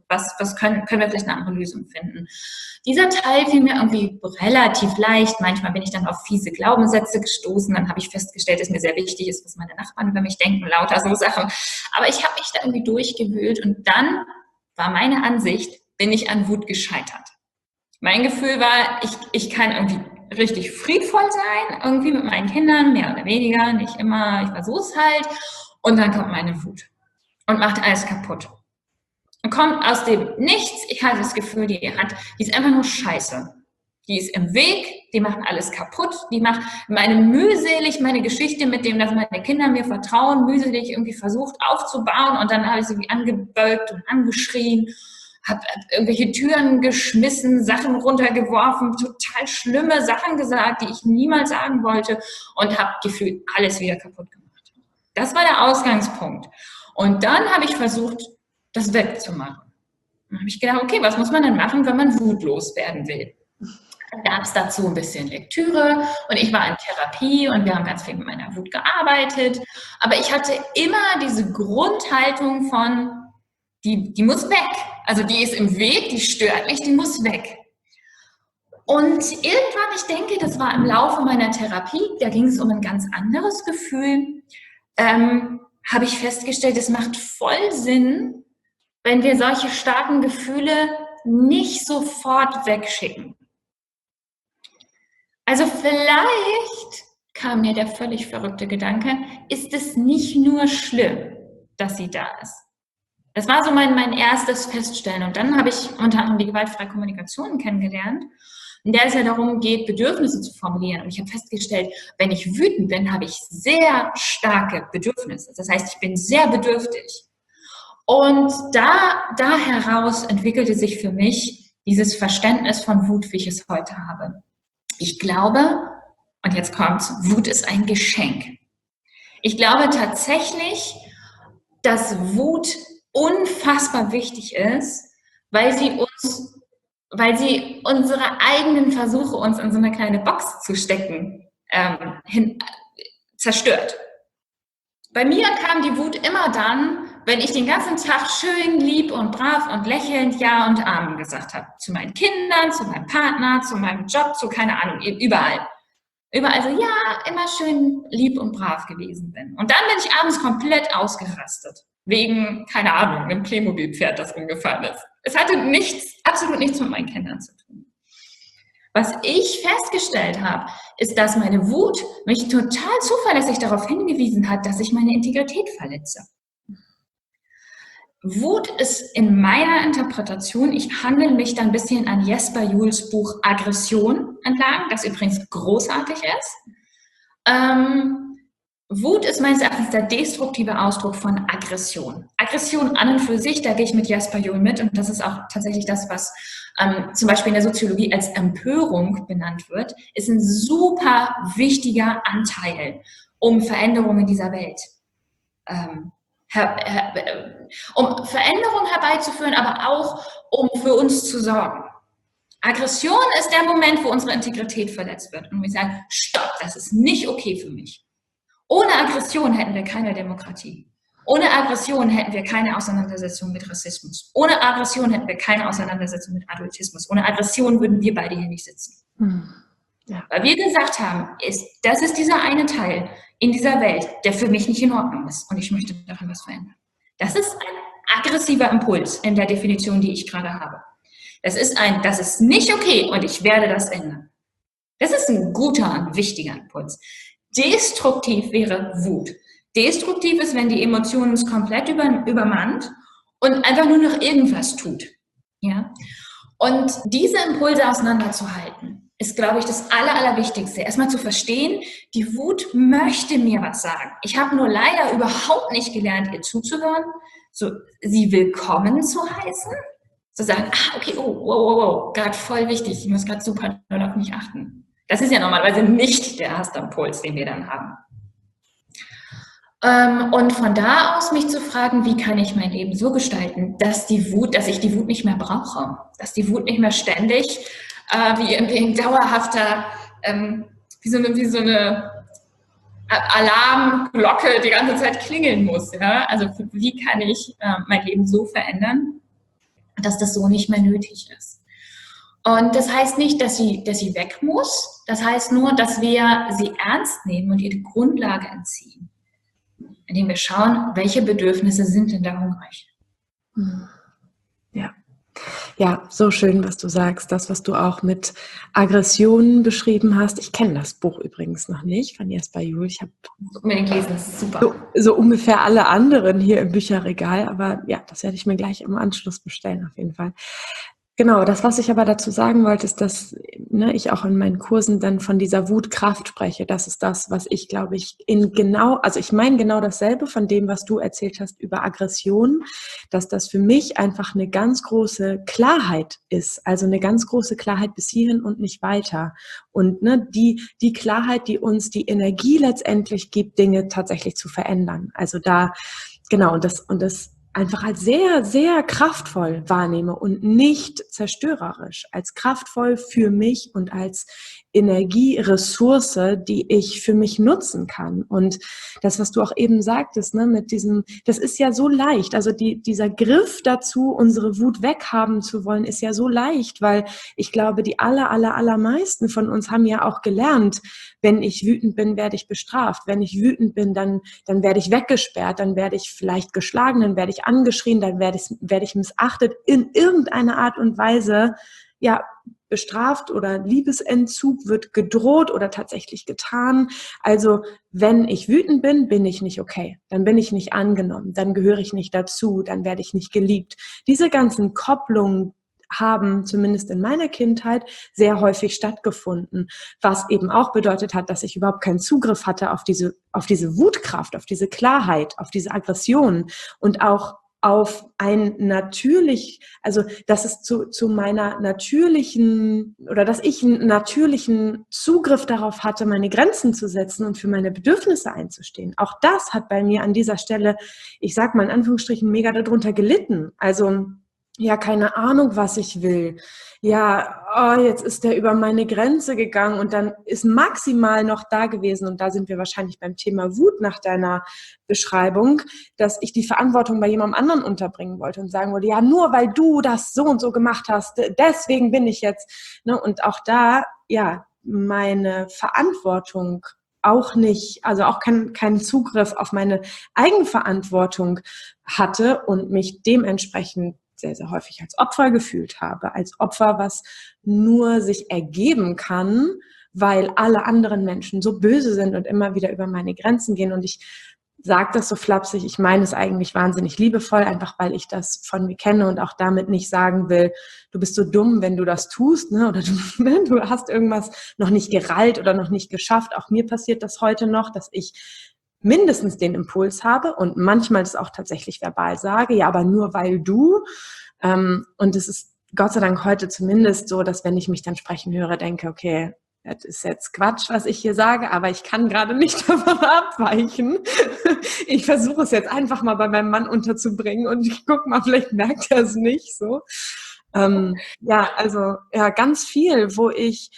Was, was können, können wir vielleicht eine andere Lösung finden? Dieser Teil fiel mir irgendwie relativ leicht. Manchmal bin ich dann auf fiese Glaubenssätze gestoßen. Dann habe ich festgestellt, dass mir sehr wichtig ist, was meine Nachbarn über mich denken, lauter so Sachen. Aber ich habe mich da irgendwie durchgewühlt und dann war meine Ansicht, bin ich an Wut gescheitert. Mein Gefühl war, ich, ich kann irgendwie richtig friedvoll sein, irgendwie mit meinen Kindern, mehr oder weniger, nicht immer, ich versuche es halt. Und dann kommt meine Wut und macht alles kaputt. Und kommt aus dem Nichts, ich hatte das Gefühl, die hat, die ist einfach nur scheiße. Die ist im Weg, die macht alles kaputt, die macht meine mühselig, meine Geschichte mit dem, dass meine Kinder mir vertrauen, mühselig irgendwie versucht aufzubauen und dann habe ich sie wie angebölkt und angeschrien, habe irgendwelche Türen geschmissen, Sachen runtergeworfen, total schlimme Sachen gesagt, die ich niemals sagen wollte und habe gefühlt alles wieder kaputt gemacht. Das war der Ausgangspunkt. Und dann habe ich versucht, das wegzumachen. Dann habe ich gedacht, okay, was muss man denn machen, wenn man wutlos werden will? Dann gab es dazu ein bisschen Lektüre und ich war in Therapie und wir haben ganz viel mit meiner Wut gearbeitet. Aber ich hatte immer diese Grundhaltung von, die, die muss weg. Also die ist im Weg, die stört mich, die muss weg. Und irgendwann, ich denke, das war im Laufe meiner Therapie, da ging es um ein ganz anderes Gefühl, ähm, habe ich festgestellt, es macht voll Sinn, wenn wir solche starken Gefühle nicht sofort wegschicken. Also vielleicht kam mir der völlig verrückte Gedanke, ist es nicht nur schlimm, dass sie da ist. Das war so mein, mein erstes Feststellen. Und dann habe ich unter anderem die gewaltfreie Kommunikation kennengelernt, in der es ja darum geht, Bedürfnisse zu formulieren. Und ich habe festgestellt, wenn ich wütend bin, habe ich sehr starke Bedürfnisse. Das heißt, ich bin sehr bedürftig. Und da, da heraus entwickelte sich für mich dieses Verständnis von Wut, wie ich es heute habe. Ich glaube, und jetzt kommt's, Wut ist ein Geschenk. Ich glaube tatsächlich, dass Wut unfassbar wichtig ist, weil sie uns, weil sie unsere eigenen Versuche, uns in so eine kleine Box zu stecken, ähm, hin, zerstört. Bei mir kam die Wut immer dann, wenn ich den ganzen Tag schön, lieb und brav und lächelnd Ja und Amen gesagt habe. Zu meinen Kindern, zu meinem Partner, zu meinem Job, zu keine Ahnung, überall. Überall so, ja, immer schön lieb und brav gewesen bin. Und dann bin ich abends komplett ausgerastet. Wegen, keine Ahnung, einem Playmobil-Pferd, das umgefallen ist. Es hatte nichts, absolut nichts mit meinen Kindern zu tun. Was ich festgestellt habe, ist, dass meine Wut mich total zuverlässig darauf hingewiesen hat, dass ich meine Integrität verletze. Wut ist in meiner Interpretation, ich handle mich da ein bisschen an Jesper Juhls Buch Aggression entlang, das übrigens großartig ist. Ähm, Wut ist meines Erachtens der destruktive Ausdruck von Aggression. Aggression an und für sich, da gehe ich mit Jesper Juhl mit und das ist auch tatsächlich das, was ähm, zum Beispiel in der Soziologie als Empörung benannt wird, ist ein super wichtiger Anteil, um Veränderungen in dieser Welt ähm, her, her, um Veränderungen herbeizuführen, aber auch um für uns zu sorgen. Aggression ist der Moment, wo unsere Integrität verletzt wird und wir sagen, stopp, das ist nicht okay für mich. Ohne Aggression hätten wir keine Demokratie. Ohne Aggression hätten wir keine Auseinandersetzung mit Rassismus. Ohne Aggression hätten wir keine Auseinandersetzung mit Adultismus. Ohne Aggression würden wir beide hier nicht sitzen. Hm. Ja. Weil wir gesagt haben, ist, das ist dieser eine Teil in dieser Welt, der für mich nicht in Ordnung ist und ich möchte daran was verändern. Das ist ein aggressiver Impuls in der Definition, die ich gerade habe. Das ist ein, das ist nicht okay und ich werde das ändern. Das ist ein guter und wichtiger Impuls. Destruktiv wäre Wut. Destruktiv ist, wenn die Emotion uns komplett über, übermannt und einfach nur noch irgendwas tut. Ja? Und diese Impulse auseinanderzuhalten, ist, glaube ich, das Aller, Allerwichtigste. Erstmal zu verstehen, die Wut möchte mir was sagen. Ich habe nur leider überhaupt nicht gelernt, ihr zuzuhören, so, sie willkommen zu heißen, zu sagen, ah, okay, oh, wow, wow, wow, gerade voll wichtig, ich muss gerade super doll auf mich achten. Das ist ja normalerweise nicht der erste Impuls, den wir dann haben. Ähm, und von da aus mich zu fragen, wie kann ich mein Leben so gestalten, dass die Wut, dass ich die Wut nicht mehr brauche, dass die Wut nicht mehr ständig äh, wie irgendwie ein dauerhafter, ähm, wie so eine, wie so eine Alarmglocke die ganze Zeit klingeln muss. Ja? Also wie kann ich äh, mein Leben so verändern, dass das so nicht mehr nötig ist. Und das heißt nicht, dass sie, dass sie weg muss. Das heißt nur, dass wir sie ernst nehmen und ihr die Grundlage entziehen, indem wir schauen, welche Bedürfnisse sind denn da hungrig. Ja. Ja, so schön, was du sagst. Das, was du auch mit Aggressionen beschrieben hast. Ich kenne das Buch übrigens noch nicht von Jesper Juhl. Ich habe unbedingt lesen, das ist super. So, so ungefähr alle anderen hier im Bücherregal. Aber ja, das werde ich mir gleich im Anschluss bestellen, auf jeden Fall. Genau, das, was ich aber dazu sagen wollte, ist, dass ne, ich auch in meinen Kursen dann von dieser Wutkraft spreche. Das ist das, was ich, glaube ich, in genau, also ich meine genau dasselbe von dem, was du erzählt hast über Aggression, dass das für mich einfach eine ganz große Klarheit ist. Also eine ganz große Klarheit bis hierhin und nicht weiter. Und ne, die, die Klarheit, die uns die Energie letztendlich gibt, Dinge tatsächlich zu verändern. Also da, genau, und das, und das einfach als sehr, sehr kraftvoll wahrnehme und nicht zerstörerisch, als kraftvoll für mich und als Energieressource, die ich für mich nutzen kann. Und das, was du auch eben sagtest, ne, mit diesem, das ist ja so leicht, also die, dieser Griff dazu, unsere Wut weghaben zu wollen, ist ja so leicht, weil ich glaube, die aller, aller, allermeisten von uns haben ja auch gelernt, wenn ich wütend bin, werde ich bestraft. Wenn ich wütend bin, dann, dann werde ich weggesperrt, dann werde ich vielleicht geschlagen, dann werde ich angeschrien, dann werde ich, werde ich missachtet, in irgendeiner Art und Weise, ja, bestraft oder Liebesentzug wird gedroht oder tatsächlich getan. Also wenn ich wütend bin, bin ich nicht okay. Dann bin ich nicht angenommen, dann gehöre ich nicht dazu, dann werde ich nicht geliebt. Diese ganzen Kopplungen haben zumindest in meiner Kindheit sehr häufig stattgefunden, was eben auch bedeutet hat, dass ich überhaupt keinen Zugriff hatte auf diese, auf diese Wutkraft, auf diese Klarheit, auf diese Aggression und auch auf ein natürlich, also dass es zu, zu meiner natürlichen oder dass ich einen natürlichen Zugriff darauf hatte, meine Grenzen zu setzen und für meine Bedürfnisse einzustehen. Auch das hat bei mir an dieser Stelle, ich sag mal in Anführungsstrichen, mega darunter gelitten. Also ja, keine Ahnung, was ich will. Ja, oh, jetzt ist der über meine Grenze gegangen und dann ist maximal noch da gewesen, und da sind wir wahrscheinlich beim Thema Wut nach deiner Beschreibung, dass ich die Verantwortung bei jemandem anderen unterbringen wollte und sagen wollte, ja, nur weil du das so und so gemacht hast, deswegen bin ich jetzt, ne, und auch da, ja, meine Verantwortung auch nicht, also auch keinen keinen Zugriff auf meine Eigenverantwortung hatte und mich dementsprechend sehr, sehr häufig als Opfer gefühlt habe, als Opfer, was nur sich ergeben kann, weil alle anderen Menschen so böse sind und immer wieder über meine Grenzen gehen. Und ich sage das so flapsig, ich meine es eigentlich wahnsinnig liebevoll, einfach weil ich das von mir kenne und auch damit nicht sagen will, du bist so dumm, wenn du das tust, ne? Oder du, ne? du hast irgendwas noch nicht gerallt oder noch nicht geschafft. Auch mir passiert das heute noch, dass ich mindestens den Impuls habe und manchmal das auch tatsächlich verbal sage, ja, aber nur weil du, ähm, und es ist Gott sei Dank heute zumindest so, dass wenn ich mich dann sprechen höre, denke, okay, das ist jetzt Quatsch, was ich hier sage, aber ich kann gerade nicht davon abweichen. Ich versuche es jetzt einfach mal bei meinem Mann unterzubringen und ich guck mal, vielleicht merkt er es nicht so. Ähm, ja, also ja, ganz viel, wo ich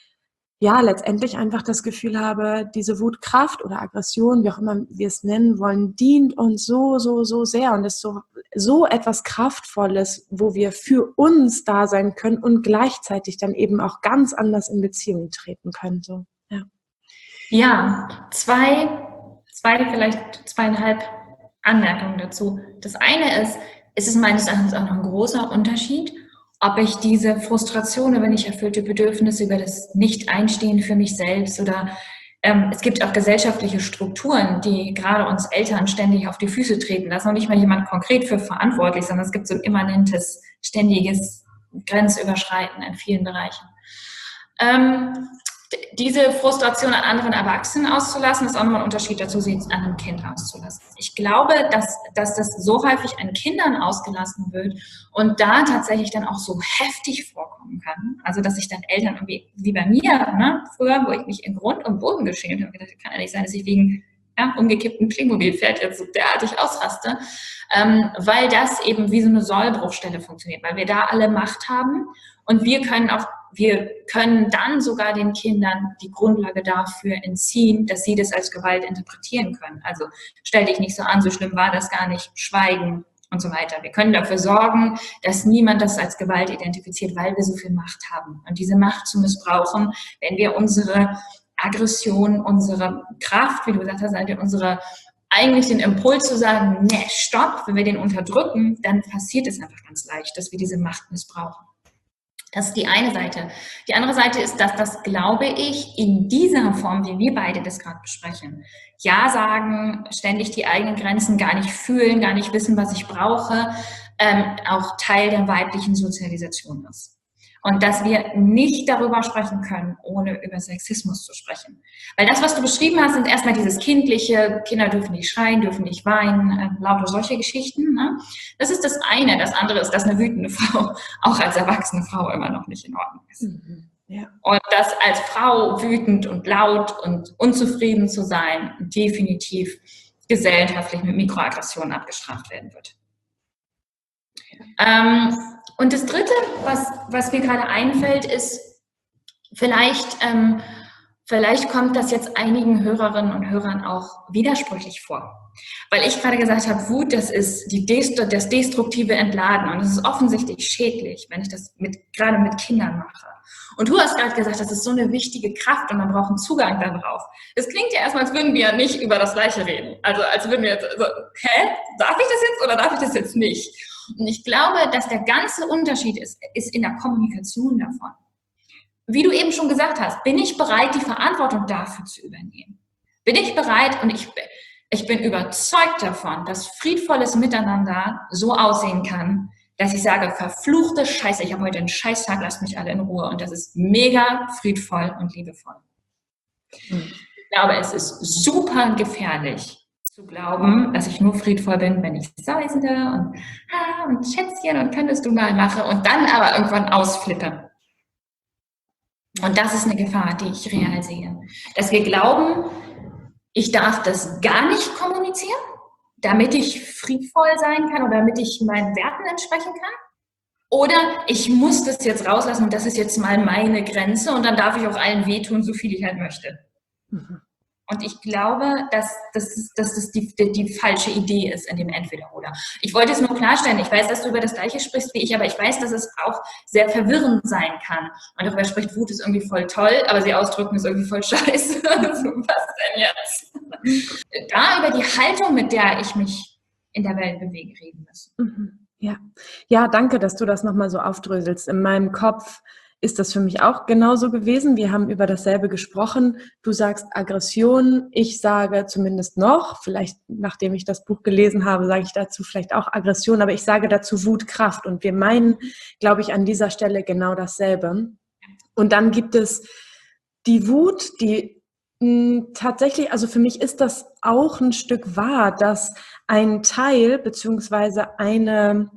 ja, letztendlich einfach das Gefühl habe, diese Wutkraft oder Aggression, wie auch immer wir es nennen wollen, dient uns so, so, so sehr und ist so, so etwas Kraftvolles, wo wir für uns da sein können und gleichzeitig dann eben auch ganz anders in Beziehung treten können. So, ja. Ja, zwei, zwei, vielleicht zweieinhalb Anmerkungen dazu. Das eine ist, es ist meines Erachtens auch noch ein großer Unterschied, ob ich diese Frustration über nicht erfüllte Bedürfnisse, über das Nicht-Einstehen für mich selbst oder ähm, es gibt auch gesellschaftliche Strukturen, die gerade uns Eltern ständig auf die Füße treten. Da ist noch nicht mal jemand konkret für verantwortlich, sondern es gibt so ein immanentes, ständiges Grenzüberschreiten in vielen Bereichen. Ähm, diese Frustration an anderen Erwachsenen auszulassen, ist auch nochmal ein Unterschied dazu, sie an einem Kind auszulassen. Ich glaube, dass, dass das so häufig an Kindern ausgelassen wird und da tatsächlich dann auch so heftig vorkommen kann. Also, dass sich dann Eltern irgendwie, wie bei mir, ne, früher, wo ich mich in Grund und Boden geschämt habe, gedacht, kann ja nicht sein, dass ich wegen ja, umgekippten Playmobil-Pferd jetzt so derartig ausraste, ähm, weil das eben wie so eine Sollbruchstelle funktioniert, weil wir da alle Macht haben und wir können auch Wir können dann sogar den Kindern die Grundlage dafür entziehen, dass sie das als Gewalt interpretieren können. Also stell dich nicht so an, so schlimm war das gar nicht, schweigen, und so weiter. Wir können dafür sorgen, dass niemand das als Gewalt identifiziert, weil wir so viel Macht haben. Und diese Macht zu missbrauchen, wenn wir unsere Aggression, unsere Kraft, wie du gesagt hast, unsere eigentlich den Impuls zu sagen, ne, stopp, wenn wir den unterdrücken, dann passiert es einfach ganz leicht, dass wir diese Macht missbrauchen. Das ist die eine Seite. Die andere Seite ist, dass das, glaube ich, in dieser Form, wie wir beide das gerade besprechen, Ja sagen, ständig die eigenen Grenzen gar nicht fühlen, gar nicht wissen, was ich brauche, ähm, auch Teil der weiblichen Sozialisation ist. Und dass wir nicht darüber sprechen können, ohne über Sexismus zu sprechen. Weil das, was du beschrieben hast, sind erstmal dieses kindliche, Kinder dürfen nicht schreien, dürfen nicht weinen, äh, lauter solche Geschichten. Ne? Das ist das eine. Das andere ist, dass eine wütende Frau auch als erwachsene Frau immer noch nicht in Ordnung ist. Mhm. Ja. Und dass als Frau wütend und laut und unzufrieden zu sein, definitiv gesellschaftlich mit Mikroaggressionen abgestraft werden wird. Ähm, und das Dritte, was, was mir gerade einfällt, ist, vielleicht, ähm, vielleicht kommt das jetzt einigen Hörerinnen und Hörern auch widersprüchlich vor. Weil ich gerade gesagt habe, Wut, das ist die Dest- das destruktive Entladen und es ist offensichtlich schädlich, wenn ich das mit, gerade mit Kindern mache. Und du hast gerade gesagt, das ist so eine wichtige Kraft und man braucht einen Zugang darauf. Das klingt ja erstmal, als würden wir ja nicht über das Gleiche reden. Also als würden wir jetzt, also, hä, darf ich das jetzt oder darf ich das jetzt nicht? Und ich glaube, dass der ganze Unterschied ist, ist in der Kommunikation davon. Wie du eben schon gesagt hast, bin ich bereit, die Verantwortung dafür zu übernehmen? Bin ich bereit, und ich, ich bin überzeugt davon, dass friedvolles Miteinander so aussehen kann, dass ich sage, verfluchte Scheiße, ich habe heute einen Scheißtag, lasst mich alle in Ruhe. Und das ist mega friedvoll und liebevoll. Mhm. Ich glaube, es ist super gefährlich, zu glauben, dass ich nur friedvoll bin, wenn ich säusende und, ah, und Schätzchen und könntest du mal mache und dann aber irgendwann ausflippe. Und das ist eine Gefahr, die ich real sehe. Dass wir glauben, ich darf das gar nicht kommunizieren, damit ich friedvoll sein kann oder damit ich meinen Werten entsprechen kann. Oder ich muss das jetzt rauslassen und das ist jetzt mal meine Grenze und dann darf ich auch allen wehtun, so viel ich halt möchte. Mhm. Und ich glaube, dass, dass, dass das die, die, die falsche Idee ist in dem Entweder-Oder. Ich wollte es nur klarstellen. Ich weiß, dass du über das Gleiche sprichst wie ich, aber ich weiß, dass es auch sehr verwirrend sein kann. Man darüber spricht, Wut ist irgendwie voll toll, aber sie ausdrücken ist irgendwie voll scheiße. Also, was denn jetzt? Da über die Haltung, mit der ich mich in der Welt bewege, reden müssen. Ja, ja, danke, dass du das nochmal so aufdröselst. In meinem Kopf ist das für mich auch genauso gewesen. Wir haben über dasselbe gesprochen. Du sagst Aggression, ich sage zumindest noch, vielleicht nachdem ich das Buch gelesen habe, sage ich dazu vielleicht auch Aggression, aber ich sage dazu Wut, Kraft. Und wir meinen, glaube ich, an dieser Stelle genau dasselbe. Und dann gibt es die Wut, die mh, tatsächlich, also für mich ist das auch ein Stück wahr, dass ein Teil beziehungsweise eine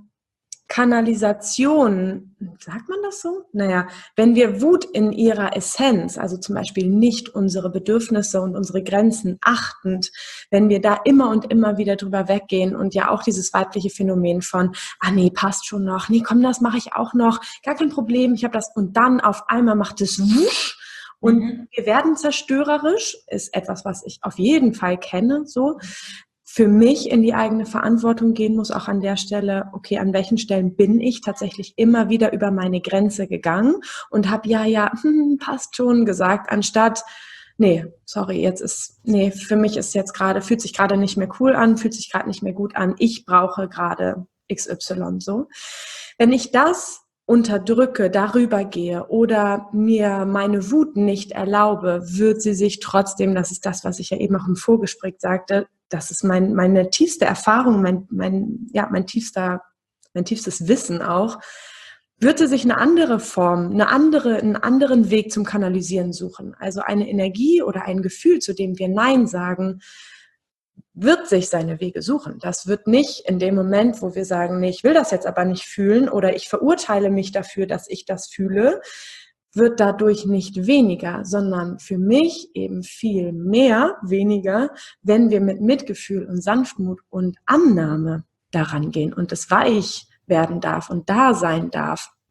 Kanalisation, sagt man das so? Naja, wenn wir Wut in ihrer Essenz, also zum Beispiel nicht unsere Bedürfnisse und unsere Grenzen achtend, wenn wir da immer und immer wieder drüber weggehen und ja auch dieses weibliche Phänomen von, ah nee, passt schon noch, nee, komm, das mache ich auch noch, gar kein Problem, ich habe das, und dann auf einmal macht es wusch und mhm. wir werden zerstörerisch, ist etwas, was ich auf jeden Fall kenne, so. Für mich in die eigene Verantwortung gehen muss, auch an der Stelle, okay, an welchen Stellen bin ich tatsächlich immer wieder über meine Grenze gegangen und habe ja, ja, hm, passt schon gesagt, anstatt, nee, sorry, jetzt ist, nee, für mich ist jetzt gerade, fühlt sich gerade nicht mehr cool an, fühlt sich gerade nicht mehr gut an, ich brauche gerade X Y so. Wenn ich das unterdrücke, darüber gehe oder mir meine Wut nicht erlaube, wird sie sich trotzdem, das ist das, was ich ja eben auch im Vorgespräch sagte, das ist mein, meine tiefste Erfahrung, mein, mein, ja, mein tiefster, mein tiefstes Wissen auch, wird sie sich eine andere Form, eine andere, einen anderen Weg zum Kanalisieren suchen. Also eine Energie oder ein Gefühl, zu dem wir Nein sagen, wird sich seine Wege suchen. Das wird nicht in dem Moment, wo wir sagen, nee, ich will das jetzt aber nicht fühlen oder ich verurteile mich dafür, dass ich das fühle, wird dadurch nicht weniger, sondern für mich eben viel mehr weniger, wenn wir mit Mitgefühl und Sanftmut und Annahme daran gehen und es weich werden darf und da sein darf.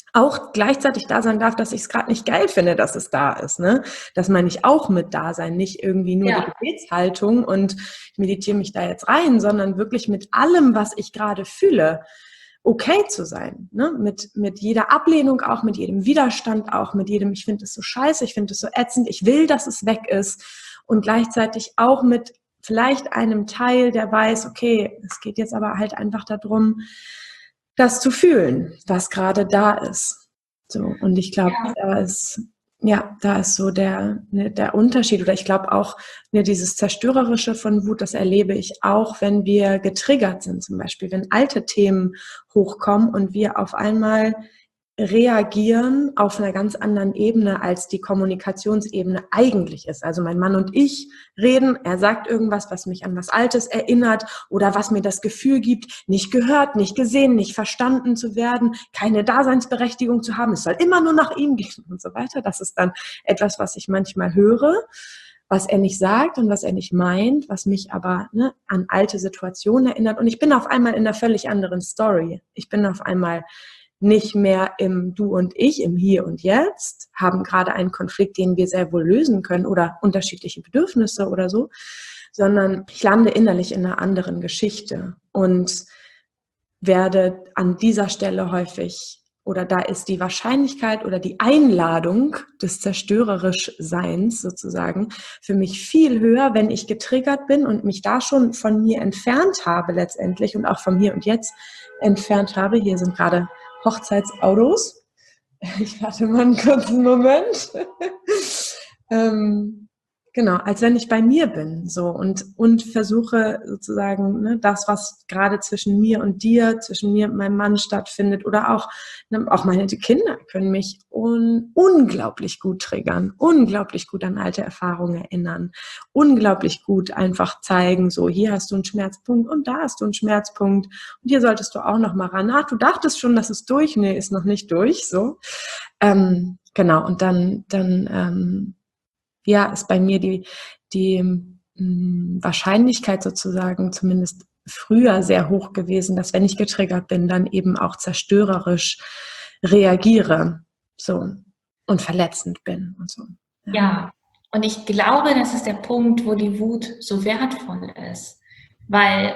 auch gleichzeitig da sein darf, dass ich es gerade nicht geil finde, dass es da ist. Ne? Das meine ich auch mit Dasein, nicht irgendwie nur Ja. die Gebetshaltung und ich meditiere mich da jetzt rein, sondern wirklich mit allem, was ich gerade fühle, okay zu sein. Ne? Mit, mit jeder Ablehnung auch, mit jedem Widerstand auch, mit jedem, ich finde es so scheiße, ich finde es so ätzend, ich will, dass es weg ist und gleichzeitig auch mit vielleicht einem Teil, der weiß, okay, es geht jetzt aber halt einfach darum, das zu fühlen, was gerade da ist. So, und ich glaube, Ja. da ist, ja, da ist so der, ne, der Unterschied. Oder ich glaube auch, ne, dieses Zerstörerische von Wut, das erlebe ich auch, wenn wir getriggert sind, zum Beispiel, wenn alte Themen hochkommen und wir auf einmal reagieren auf einer ganz anderen Ebene, als die Kommunikationsebene eigentlich ist. Also mein Mann und ich reden, er sagt irgendwas, was mich an was Altes erinnert oder was mir das Gefühl gibt, nicht gehört, nicht gesehen, nicht verstanden zu werden, keine Daseinsberechtigung zu haben, es soll immer nur nach ihm gehen und so weiter. Das ist dann etwas, was ich manchmal höre, was er nicht sagt und was er nicht meint, was mich aber ne, an alte Situationen erinnert. Und ich bin auf einmal in einer völlig anderen Story. Ich bin auf einmal nicht mehr im Du und Ich, im Hier und Jetzt, haben gerade einen Konflikt, den wir sehr wohl lösen können oder unterschiedliche Bedürfnisse oder so, sondern ich lande innerlich in einer anderen Geschichte und werde an dieser Stelle häufig, oder da ist die Wahrscheinlichkeit oder die Einladung des zerstörerisch Seins sozusagen für mich viel höher, wenn ich getriggert bin und mich da schon von mir entfernt habe letztendlich und auch vom Hier und Jetzt entfernt habe. Hier sind gerade Hochzeitsautos. Ich warte mal einen kurzen Moment. ähm, genau, als wenn ich bei mir bin so und, und versuche sozusagen ne, das, was gerade zwischen mir und dir, zwischen mir und meinem Mann stattfindet oder auch, ne, auch meine Kinder können mich un, unglaublich gut triggern, unglaublich gut an alte Erfahrungen erinnern, unglaublich gut einfach zeigen, so hier hast du einen Schmerzpunkt und da hast du einen Schmerzpunkt und hier solltest du auch noch mal ran. Ach, du dachtest schon, das ist durch, nee, ist noch nicht durch, so. Ähm, genau, und dann, dann ähm, ja, ist bei mir die, die mh, Wahrscheinlichkeit sozusagen zumindest früher sehr hoch gewesen, dass wenn ich getriggert bin, dann eben auch zerstörerisch reagiere so und verletzend bin und so. Ja. Ja, und ich glaube, das ist der Punkt, wo die Wut so wertvoll ist, weil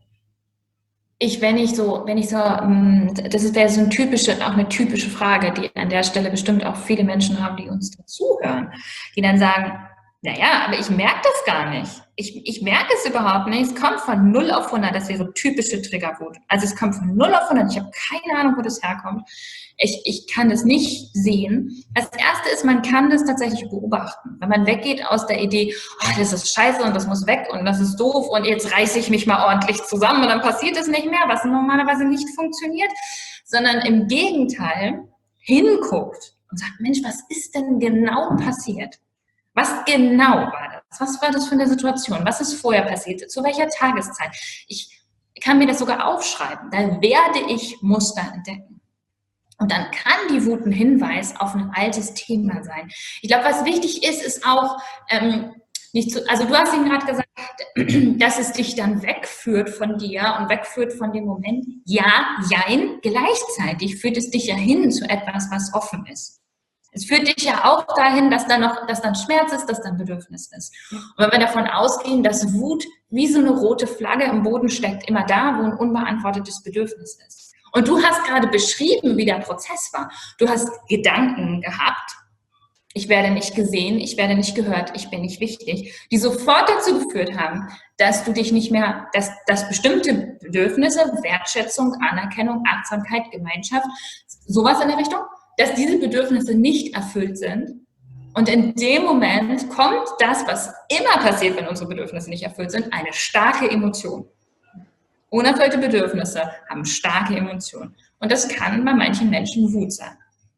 ich, wenn ich so, wenn ich so, das wäre so eine typische, auch eine typische Frage, die an der Stelle bestimmt auch viele Menschen haben, die uns dazuhören, die dann sagen, naja, aber ich merke das gar nicht. Ich, ich merke es überhaupt nicht. Es kommt von null auf hundert. Das wäre so typische Triggerwut. Also es kommt von null auf hundert. Ich habe keine Ahnung, wo das herkommt. Ich, ich kann das nicht sehen. Das Erste ist, man kann das tatsächlich beobachten. Wenn man weggeht aus der Idee, oh, das ist scheiße und das muss weg und das ist doof und jetzt reiße ich mich mal ordentlich zusammen und dann passiert es nicht mehr, was normalerweise nicht funktioniert, sondern im Gegenteil hinguckt und sagt, Mensch, was ist denn genau passiert? Was genau war das? Was war das für eine Situation? Was ist vorher passiert? Zu welcher Tageszeit? Ich kann mir das sogar aufschreiben. Dann werde ich Muster entdecken. Und dann kann die Wut ein Hinweis auf ein altes Thema sein. Ich glaube, was wichtig ist, ist auch, ähm, nicht zu, also du hast ihm gerade gesagt, dass es dich dann wegführt von dir und wegführt von dem Moment. Ja, jein, gleichzeitig führt es dich ja hin zu etwas, was offen ist. Es führt dich ja auch dahin, dass dann noch, dass dann Schmerz ist, dass dann Bedürfnis ist. Und wenn wir davon ausgehen, dass Wut wie so eine rote Flagge im Boden steckt, immer da, wo ein unbeantwortetes Bedürfnis ist. Und du hast gerade beschrieben, wie der Prozess war. Du hast Gedanken gehabt, ich werde nicht gesehen, ich werde nicht gehört, ich bin nicht wichtig, die sofort dazu geführt haben, dass du dich nicht mehr, dass, dass bestimmte Bedürfnisse, Wertschätzung, Anerkennung, Achtsamkeit, Gemeinschaft, sowas in der Richtung, dass diese Bedürfnisse nicht erfüllt sind. Und in dem Moment kommt das, was immer passiert, wenn unsere Bedürfnisse nicht erfüllt sind, eine starke Emotion. Unerfüllte Bedürfnisse haben starke Emotionen. Und das kann bei manchen Menschen Wut sein.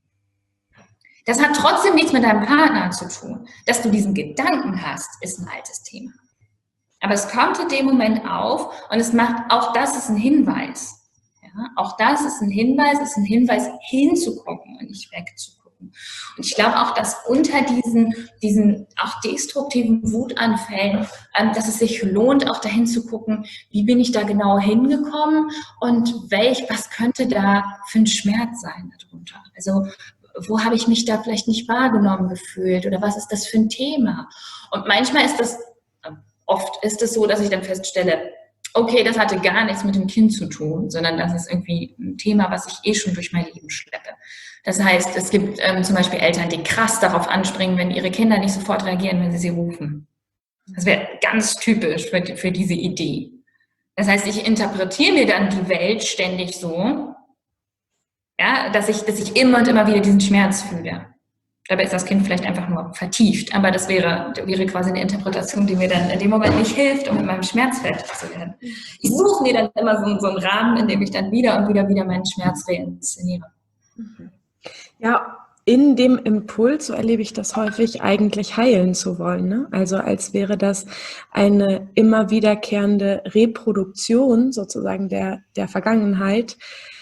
Das hat trotzdem nichts mit deinem Partner zu tun. Dass du diesen Gedanken hast, ist ein altes Thema. Aber es kommt in dem Moment auf und es macht, auch das ist ein Hinweis. Ja, auch das ist ein Hinweis, ist ein Hinweis hinzugucken und nicht wegzugucken. gucken. Und ich glaube auch, dass unter diesen, diesen auch destruktiven Wutanfällen, ähm, dass es sich lohnt, auch dahin zu gucken, wie bin ich da genau hingekommen und welch, was könnte da für ein Schmerz sein darunter? Also wo habe ich mich da vielleicht nicht wahrgenommen gefühlt oder was ist das für ein Thema? Und manchmal ist das, oft ist es so, dass ich dann feststelle, okay, das hatte gar nichts mit dem Kind zu tun, sondern das ist irgendwie ein Thema, was ich eh schon durch mein Leben schleppe. Das heißt, es gibt ähm, zum Beispiel Eltern, die krass darauf anspringen, wenn ihre Kinder nicht sofort reagieren, wenn sie sie rufen. Das wäre ganz typisch für, für diese Idee. Das heißt, ich interpretiere mir dann die Welt ständig so, ja, dass ich, dass ich immer und immer wieder diesen Schmerz fühle. Dabei ist das Kind vielleicht einfach nur vertieft, aber das wäre, wäre quasi eine Interpretation, die mir dann in dem Moment nicht hilft, um mit meinem Schmerz fertig zu werden. Ich suche mir dann immer so, so einen Rahmen, in dem ich dann wieder und wieder wieder meinen Schmerz reinszeniere. Ja, in dem Impuls, so erlebe ich das häufig, eigentlich heilen zu wollen. Ne? Also als wäre das eine immer wiederkehrende Reproduktion sozusagen der, der Vergangenheit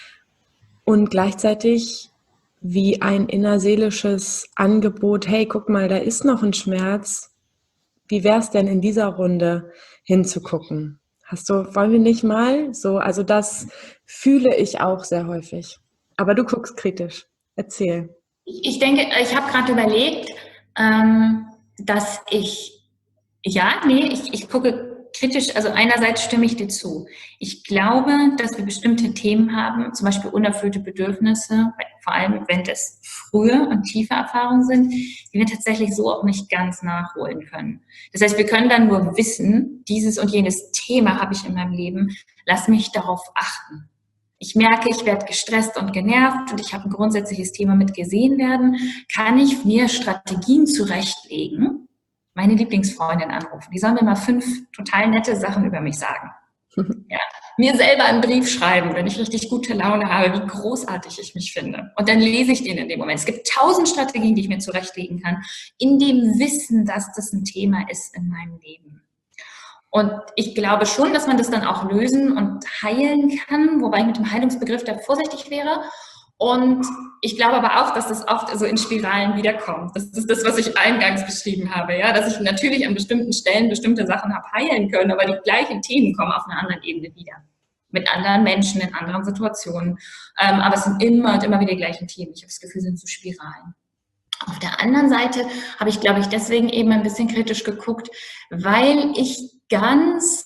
und gleichzeitig wie ein innerseelisches Angebot, hey, guck mal, da ist noch ein Schmerz. Wie wär's denn in dieser Runde hinzugucken? Hast du, wollen wir nicht mal? So, also das fühle ich auch sehr häufig. Aber du guckst kritisch. Erzähl. Ich denke, ich habe gerade überlegt, ähm, dass ich, ja, nee, ich, ich gucke kritisch, also einerseits stimme ich dir zu. Ich glaube, dass wir bestimmte Themen haben, zum Beispiel unerfüllte Bedürfnisse, vor allem wenn das frühe und tiefe Erfahrungen sind, die wir tatsächlich so auch nicht ganz nachholen können. Das heißt, wir können dann nur wissen, dieses und jenes Thema habe ich in meinem Leben, lass mich darauf achten. Ich merke, ich werde gestresst und genervt und ich habe ein grundsätzliches Thema mit gesehen werden, kann ich mir Strategien zurechtlegen, meine Lieblingsfreundin anrufen. Die soll mir mal fünf total nette Sachen über mich sagen. Ja. Mir selber einen Brief schreiben, wenn ich richtig gute Laune habe, wie großartig ich mich finde. Und dann lese ich den in dem Moment. Es gibt tausend Strategien, die ich mir zurechtlegen kann, in dem Wissen, dass das ein Thema ist in meinem Leben. Und ich glaube schon, dass man das dann auch lösen und heilen kann, wobei ich mit dem Heilungsbegriff da vorsichtig wäre. Und ich glaube aber auch, dass das oft so in Spiralen wiederkommt. Das ist das, was ich eingangs beschrieben habe, ja, dass ich natürlich an bestimmten Stellen bestimmte Sachen habe heilen können, aber die gleichen Themen kommen auf einer anderen Ebene wieder. Mit anderen Menschen, in anderen Situationen. Ähm, aber es sind immer und immer wieder die gleichen Themen. Ich habe das Gefühl, es sind so Spiralen. Auf der anderen Seite habe ich, glaube ich, deswegen eben ein bisschen kritisch geguckt, weil ich ganz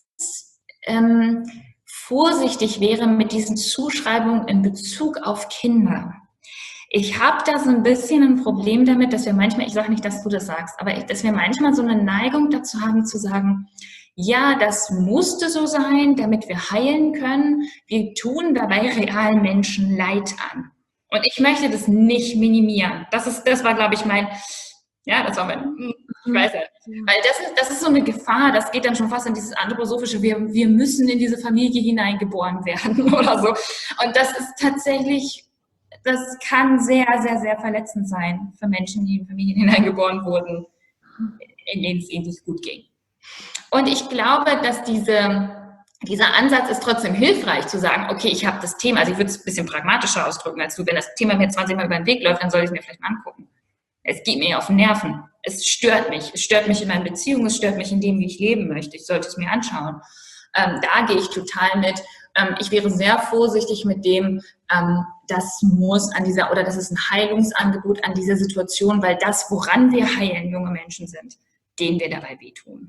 ähm, vorsichtig wäre mit diesen Zuschreibungen in Bezug auf Kinder. Ich habe da so ein bisschen ein Problem damit, dass wir manchmal, ich sage nicht, dass du das sagst, aber ich, dass wir manchmal so eine Neigung dazu haben zu sagen, ja, das musste so sein, damit wir heilen können. Wir tun dabei realen Menschen Leid an. Und ich möchte das nicht minimieren. Das ist, das war, glaube ich, mein, ja, das war mein, ich weiß nicht. Weil das ist, das ist so eine Gefahr, das geht dann schon fast in dieses anthroposophische, wir, wir müssen in diese Familie hineingeboren werden oder so. Und das ist tatsächlich, das kann sehr, sehr, sehr verletzend sein für Menschen, die in Familien hineingeboren wurden, in denen es ihnen nicht gut ging. Und ich glaube, dass diese... Dieser Ansatz ist trotzdem hilfreich, zu sagen, okay, ich habe das Thema, also ich würde es ein bisschen pragmatischer ausdrücken als du, wenn das Thema mir zwanzig Mal über den Weg läuft, dann soll ich es mir vielleicht mal angucken. Es geht mir auf den Nerven, es stört mich, es stört mich in meinen Beziehungen, es stört mich in dem, wie ich leben möchte, ich sollte es mir anschauen. Ähm, da gehe ich total mit. Ähm, ich wäre sehr vorsichtig mit dem, ähm, das muss an dieser, oder das ist ein Heilungsangebot an dieser Situation, weil das, woran wir heilen, junge Menschen sind, denen wir dabei wehtun.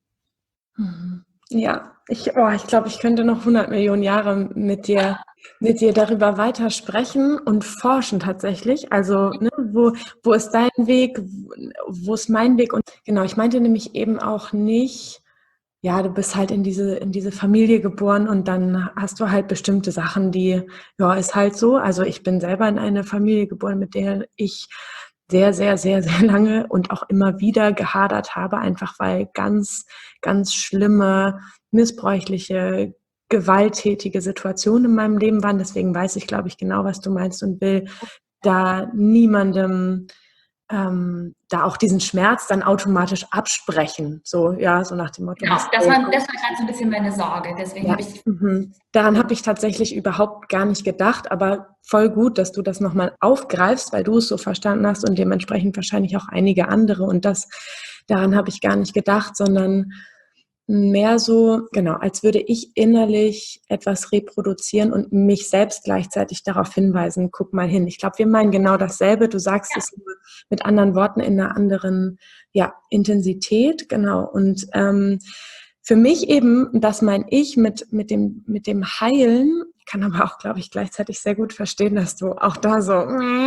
Mhm. Ja, ich, oh, ich glaube, ich könnte noch hundert Millionen Jahre mit dir, mit dir darüber weiter sprechen und forschen tatsächlich. Also, ne, wo, wo ist dein Weg, wo ist mein Weg? Und genau, ich meinte nämlich eben auch nicht, ja, du bist halt in diese, in diese Familie geboren und dann hast du halt bestimmte Sachen, die, ja, ist halt so. Also ich bin selber in eine Familie geboren, mit der ich sehr, sehr, sehr, sehr lange und auch immer wieder gehadert habe, einfach weil ganz, ganz schlimme, missbräuchliche, gewalttätige Situationen in meinem Leben waren. Deswegen weiß ich, glaube ich, genau, was du meinst und will da niemandem ähm, da auch diesen Schmerz dann automatisch absprechen. So, ja, so nach dem Motto. Genau, das war, das war gerade so ein bisschen meine Sorge. Deswegen Ja. habe ich. Mhm. Daran habe ich tatsächlich überhaupt gar nicht gedacht, aber voll gut, dass du das nochmal aufgreifst, weil du es so verstanden hast und dementsprechend wahrscheinlich auch einige andere. Und das, daran habe ich gar nicht gedacht, sondern mehr so, genau, als würde ich innerlich etwas reproduzieren und mich selbst gleichzeitig darauf hinweisen, guck mal hin. Ich glaube, wir meinen genau dasselbe. Du sagst Ja. es nur mit anderen Worten in einer anderen, ja, Intensität, genau. Und ähm, für mich eben, das meine ich mit, mit dem, mit dem Heilen, ich kann aber auch, glaube ich, gleichzeitig sehr gut verstehen, dass du auch da so,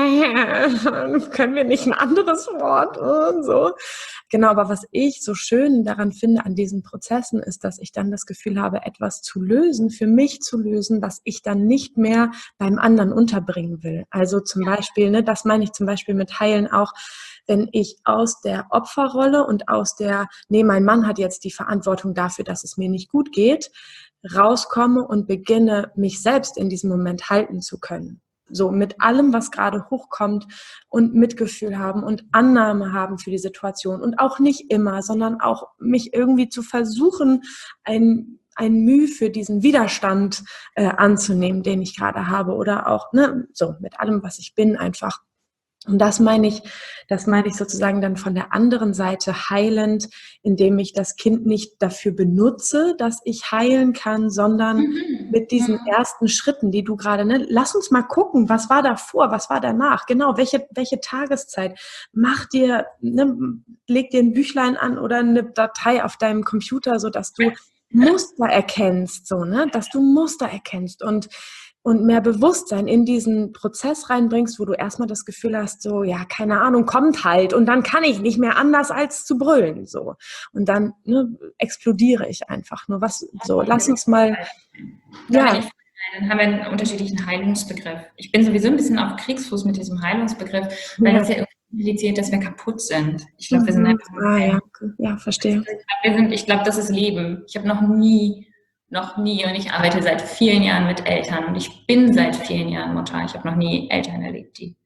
können wir nicht ein anderes Wort und so. Genau, aber was ich so schön daran finde an diesen Prozessen ist, dass ich dann das Gefühl habe, etwas zu lösen, für mich zu lösen, was ich dann nicht mehr beim anderen unterbringen will. Also zum Beispiel, ne, das meine ich zum Beispiel mit Heilen auch, wenn ich aus der Opferrolle und aus der, nee, mein Mann hat jetzt die Verantwortung dafür, dass es mir nicht gut geht, rauskomme und beginne, mich selbst in diesem Moment halten zu können. So mit allem, was gerade hochkommt und Mitgefühl haben und Annahme haben für die Situation und auch nicht immer, sondern auch mich irgendwie zu versuchen, ein, ein Mühe für diesen Widerstand äh, anzunehmen, den ich gerade habe oder auch, ne, so mit allem, was ich bin, einfach. Und das meine ich, das meine ich sozusagen dann von der anderen Seite heilend, indem ich das Kind nicht dafür benutze, dass ich heilen kann, sondern Mhm. mit diesen ersten Schritten, die du gerade, ne, lass uns mal gucken, was war davor, was war danach, genau, welche, welche Tageszeit, mach dir, ne, leg dir ein Büchlein an oder eine Datei auf deinem Computer, so dass du Muster erkennst, so, ne, dass du Muster erkennst und und mehr Bewusstsein in diesen Prozess reinbringst, wo du erstmal das Gefühl hast, so, ja, keine Ahnung, kommt halt und dann kann ich nicht mehr anders als zu brüllen, so. Und dann, ne, explodiere ich einfach nur. Was, so, lass uns mal, Da bin ja. ich, dann haben wir einen unterschiedlichen Heilungsbegriff. Ich bin sowieso ein bisschen auf Kriegsfuß mit diesem Heilungsbegriff, weil Ja. das ja irgendwie impliziert, dass wir kaputt sind. Ich glaube, wir sind einfach nur Ah, ja, Pain. ja, verstehe. Wir sind, ich glaube, das ist Leben. Ich habe noch nie, noch nie, und ich arbeite seit vielen Jahren mit Eltern und ich bin seit vielen Jahren Mutter. Ich habe noch nie Eltern erlebt, die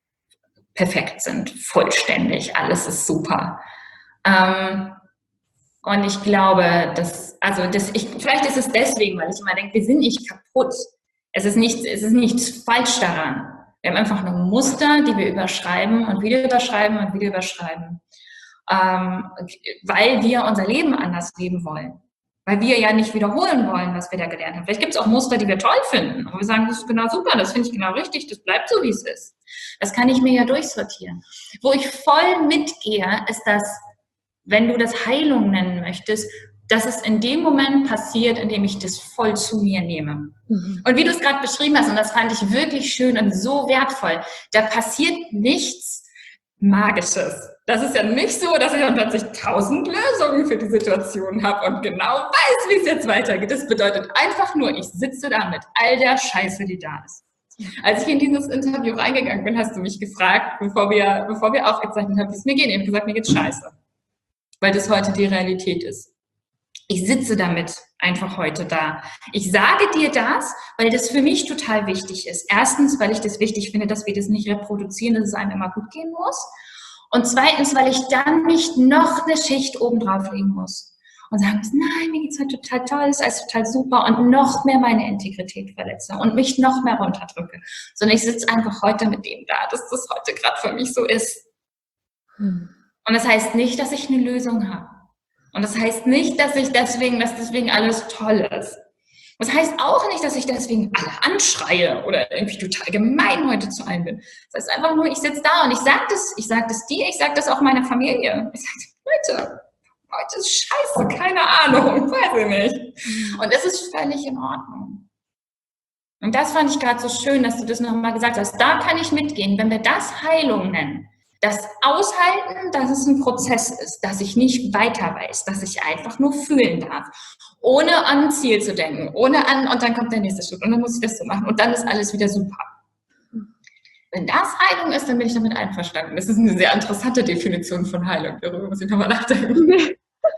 perfekt sind, vollständig, alles ist super. Ähm, und ich glaube, dass, also das, ich, vielleicht ist es deswegen, weil ich immer denke, wir sind nicht kaputt. Es ist nichts, es ist nichts falsch daran. Wir haben einfach nur Muster, die wir überschreiben und wieder überschreiben und wieder überschreiben. Ähm, weil wir unser Leben anders leben wollen. Weil wir ja nicht wiederholen wollen, was wir da gelernt haben. Vielleicht gibt es auch Muster, die wir toll finden. Und wir sagen, das ist genau super, das finde ich genau richtig, das bleibt so, wie es ist. Das kann ich mir ja durchsortieren. Wo ich voll mitgehe, ist das, wenn du das Heilung nennen möchtest, dass es in dem Moment passiert, in dem ich das voll zu mir nehme. Mhm. Und wie du es gerade beschrieben hast, und das fand ich wirklich schön und so wertvoll, da passiert nichts Magisches. Das ist ja nicht so, dass ich dann plötzlich tausend Lösungen für die Situation habe und genau weiß, wie es jetzt weitergeht. Das bedeutet einfach nur, ich sitze da mit all der Scheiße, die da ist. Als ich in dieses Interview reingegangen bin, hast du mich gefragt, bevor wir, bevor wir aufgezeichnet haben, wie es mir geht. Ich habe gesagt, mir geht's scheiße. Weil das heute die Realität ist. Ich sitze damit einfach heute da. Ich sage dir das, weil das für mich total wichtig ist. Erstens, weil ich das wichtig finde, dass wir das nicht reproduzieren, dass es einem immer gut gehen muss. Und zweitens, weil ich dann nicht noch eine Schicht oben drauf legen muss und sagen muss, nein, mir geht's heute total toll, ist alles total super und noch mehr meine Integrität verletze und mich noch mehr runterdrücke. Sondern ich sitze einfach heute mit dem da, dass das heute gerade für mich so ist. Hm. Und das heißt nicht, dass ich eine Lösung habe. Und das heißt nicht, dass ich deswegen, dass deswegen alles toll ist. Das heißt auch nicht, dass ich deswegen alle anschreie oder irgendwie total gemein heute zu allen bin. Das heißt einfach nur, ich sitze da und ich sage das, ich sage das dir, ich sage das auch meiner Familie. Ich sage, Leute, heute ist scheiße, keine Ahnung, weiß ich nicht. Und das ist völlig in Ordnung. Und das fand ich gerade so schön, dass du das nochmal gesagt hast. Da kann ich mitgehen, wenn wir das Heilung nennen. Das Aushalten, dass es ein Prozess ist, dass ich nicht weiter weiß, dass ich einfach nur fühlen darf, ohne an ein Ziel zu denken, ohne an, und dann kommt der nächste Schritt und dann muss ich das so machen und dann ist alles wieder super. Wenn das Heilung ist, dann bin ich damit einverstanden. Das ist eine sehr interessante Definition von Heilung, darüber muss ich nochmal nachdenken.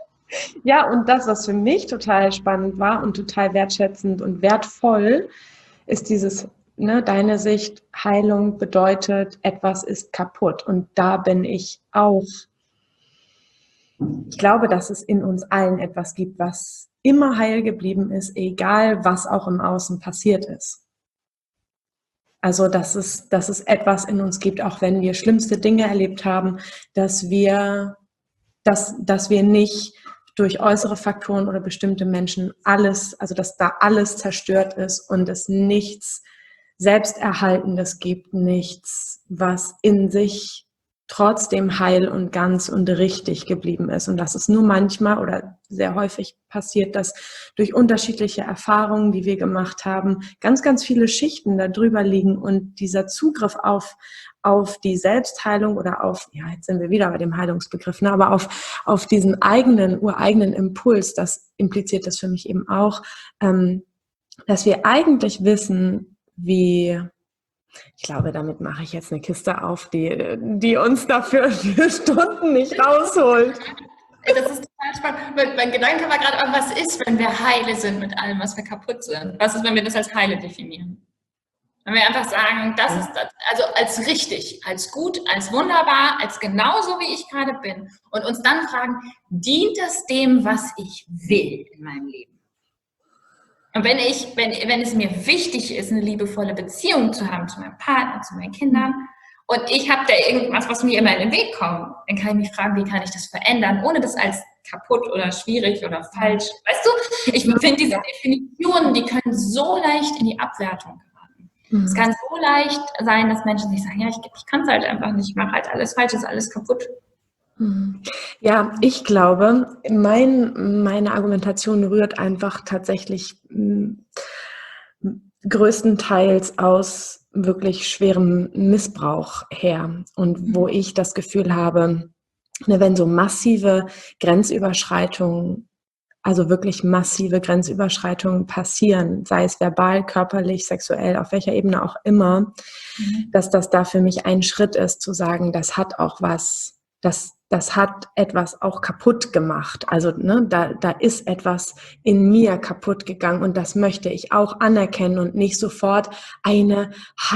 Ja, und das, was für mich total spannend war und total wertschätzend und wertvoll, ist dieses ne, deine Sicht, Heilung bedeutet, etwas ist kaputt. Und da bin ich auch. Ich glaube, dass es in uns allen etwas gibt, was immer heil geblieben ist, egal was auch im Außen passiert ist. Also, dass es, dass es etwas in uns gibt, auch wenn wir schlimmste Dinge erlebt haben, dass wir, dass, dass wir nicht durch äußere Faktoren oder bestimmte Menschen alles, also dass da alles zerstört ist und es nichts Selbsterhaltendes gibt, nichts, was in sich trotzdem heil und ganz und richtig geblieben ist. Und dass es nur manchmal oder sehr häufig passiert, dass durch unterschiedliche Erfahrungen, die wir gemacht haben, ganz, ganz viele Schichten da drüber liegen und dieser Zugriff auf, auf die Selbstheilung oder auf, ja, jetzt sind wir wieder bei dem Heilungsbegriff, ne, aber auf, auf diesen eigenen, ureigenen Impuls, das impliziert das für mich eben auch, ähm, dass wir eigentlich wissen, wie, ich glaube, damit mache ich jetzt eine Kiste auf, die, die uns dafür für Stunden nicht rausholt. Das ist total spannend. Mein, mein Gedanke war gerade, was ist, wenn wir heile sind mit allem, was wir kaputt sind? Was ist, wenn wir das als heile definieren? Wenn wir einfach sagen, das ist das, also als richtig, als gut, als wunderbar, als genauso, wie ich gerade bin. Und uns dann fragen, dient das dem, was ich will in meinem Leben? Und wenn ich, wenn, wenn es mir wichtig ist, eine liebevolle Beziehung zu haben zu meinem Partner, zu meinen Kindern, und ich habe da irgendwas, was mir immer in den Weg kommt, dann kann ich mich fragen, wie kann ich das verändern, ohne das als kaputt oder schwierig oder falsch. Weißt du, ich finde diese Definitionen, die können so leicht in die Abwertung geraten. Mhm. Es kann so leicht sein, dass Menschen sich sagen, ja, ich, ich kann es halt einfach nicht, ich mache halt alles falsch, ist alles kaputt. Ja, ich glaube, mein, meine Argumentation rührt einfach tatsächlich mh, größtenteils aus wirklich schwerem Missbrauch her. Und wo ich das Gefühl habe, ne, wenn so massive Grenzüberschreitungen, also wirklich massive Grenzüberschreitungen passieren, sei es verbal, körperlich, sexuell, auf welcher Ebene auch immer, mhm. dass das da für mich ein Schritt ist, zu sagen, das hat auch was, das Das hat etwas auch kaputt gemacht. Also ne, da, da ist etwas in mir kaputt gegangen und das möchte ich auch anerkennen und nicht sofort eine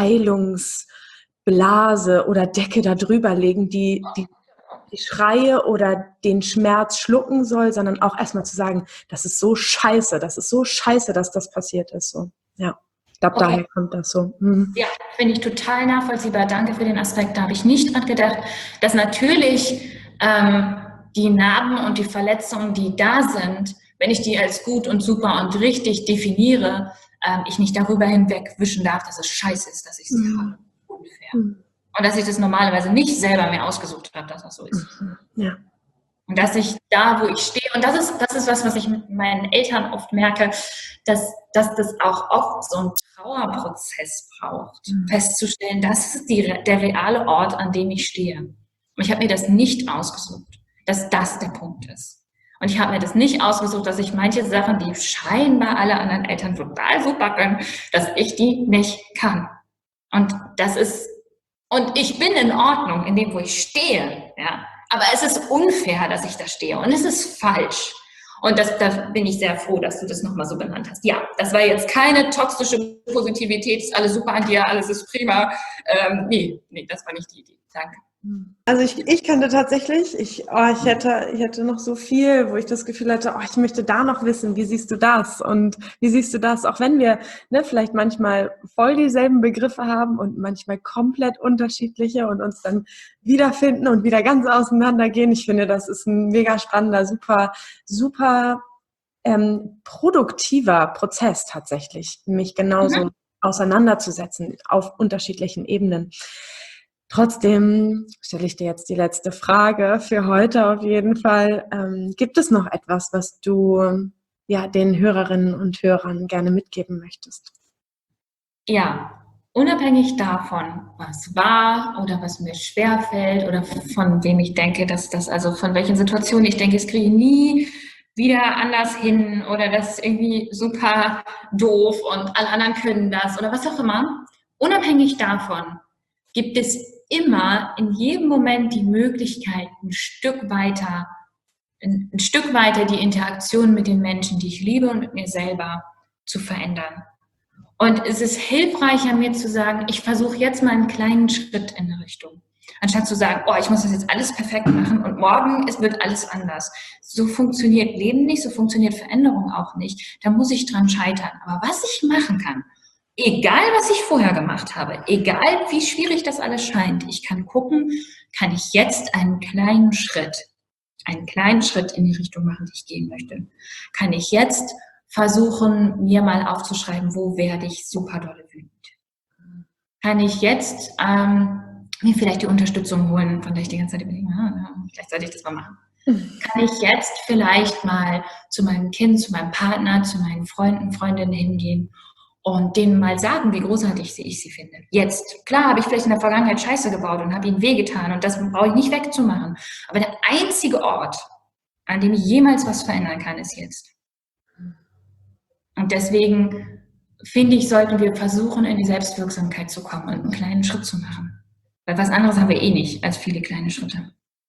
Heilungsblase oder Decke da drüber legen, die, die die Schreie oder den Schmerz schlucken soll, sondern auch erstmal zu sagen, das ist so scheiße, das ist so scheiße, dass das passiert ist. So, ja. Ich glaube, okay. Daher kommt das so. Mhm. Ja, finde ich total nachvollziehbar. Danke für den Aspekt. Da habe ich nicht dran gedacht, dass natürlich ähm, die Narben und die Verletzungen, die da sind, wenn ich die als gut und super und richtig definiere, ähm, ich nicht darüber hinwegwischen darf, dass es scheiße ist, dass ich sie mhm. habe. Unfair. Mhm. Und dass ich das normalerweise nicht selber mir ausgesucht habe, dass das so ist. Mhm. Ja. Und dass ich da, wo ich stehe, und das ist, das ist was, was ich mit meinen Eltern oft merke, dass, dass das auch oft so einen Trauerprozess braucht, mhm. festzustellen, das ist die, der reale Ort, an dem ich stehe. Und ich habe mir das nicht ausgesucht, dass das der Punkt ist. Und ich habe mir das nicht ausgesucht, dass ich manche Sachen, die scheinbar alle anderen Eltern total super können, dass ich die nicht kann. Und das ist, und ich bin in Ordnung in dem, wo ich stehe, ja. Aber es ist unfair, dass ich da stehe und es ist falsch. Und das, da bin ich sehr froh, dass du das nochmal so benannt hast. Ja, das war jetzt keine toxische Positivität, ist alles super an dir, alles ist prima. Ähm, nee, nee, das war nicht die Idee. Danke. Also ich, ich könnte tatsächlich, ich, oh, ich hätte, ich hätte noch so viel, wo ich das Gefühl hatte, oh, ich möchte da noch wissen, wie siehst du das und wie siehst du das, auch wenn wir ne, vielleicht manchmal voll dieselben Begriffe haben und manchmal komplett unterschiedliche und uns dann wiederfinden und wieder ganz auseinandergehen. Ich finde, das ist ein mega spannender, super, super ähm, produktiver Prozess tatsächlich, mich genauso mhm. auseinanderzusetzen auf unterschiedlichen Ebenen. Trotzdem stelle ich dir jetzt die letzte Frage für heute auf jeden Fall. Ähm, gibt es noch etwas, was du ja, den Hörerinnen und Hörern gerne mitgeben möchtest? Ja, unabhängig davon, was war oder was mir schwerfällt oder von wem ich denke, dass das, also von welchen Situationen ich denke, es kriege ich nie wieder anders hin oder das ist irgendwie super doof und alle anderen können das oder was auch immer. Unabhängig davon gibt es immer in jedem Moment die Möglichkeit, ein Stück weiter, ein, ein Stück weiter die Interaktion mit den Menschen, die ich liebe und mit mir selber zu verändern. Und es ist hilfreicher, mir zu sagen, ich versuche jetzt mal einen kleinen Schritt in eine Richtung. Anstatt zu sagen, oh, ich muss das jetzt alles perfekt machen und morgen es wird alles anders. So funktioniert Leben nicht, so funktioniert Veränderung auch nicht. Da muss ich dran scheitern. Aber was ich machen kann, egal was ich vorher gemacht habe, egal wie schwierig das alles scheint, ich kann gucken, kann ich jetzt einen kleinen Schritt, einen kleinen Schritt in die Richtung machen, die ich gehen möchte. Kann ich jetzt versuchen, mir mal aufzuschreiben, wo werde ich super dolle wütend. Kann ich jetzt ähm, mir vielleicht die Unterstützung holen, von der ich die ganze Zeit überlege, ah, vielleicht sollte ich das mal machen. Kann ich jetzt vielleicht mal zu meinem Kind, zu meinem Partner, zu meinen Freunden, Freundinnen hingehen und denen mal sagen, wie großartig ich sie finde. Jetzt, klar, habe ich vielleicht in der Vergangenheit Scheiße gebaut und habe ihnen wehgetan und das brauche ich nicht wegzumachen. Aber der einzige Ort, an dem ich jemals was verändern kann, ist jetzt. Und deswegen finde ich, sollten wir versuchen, in die Selbstwirksamkeit zu kommen und einen kleinen Schritt zu machen. Weil was anderes haben wir eh nicht als viele kleine Schritte.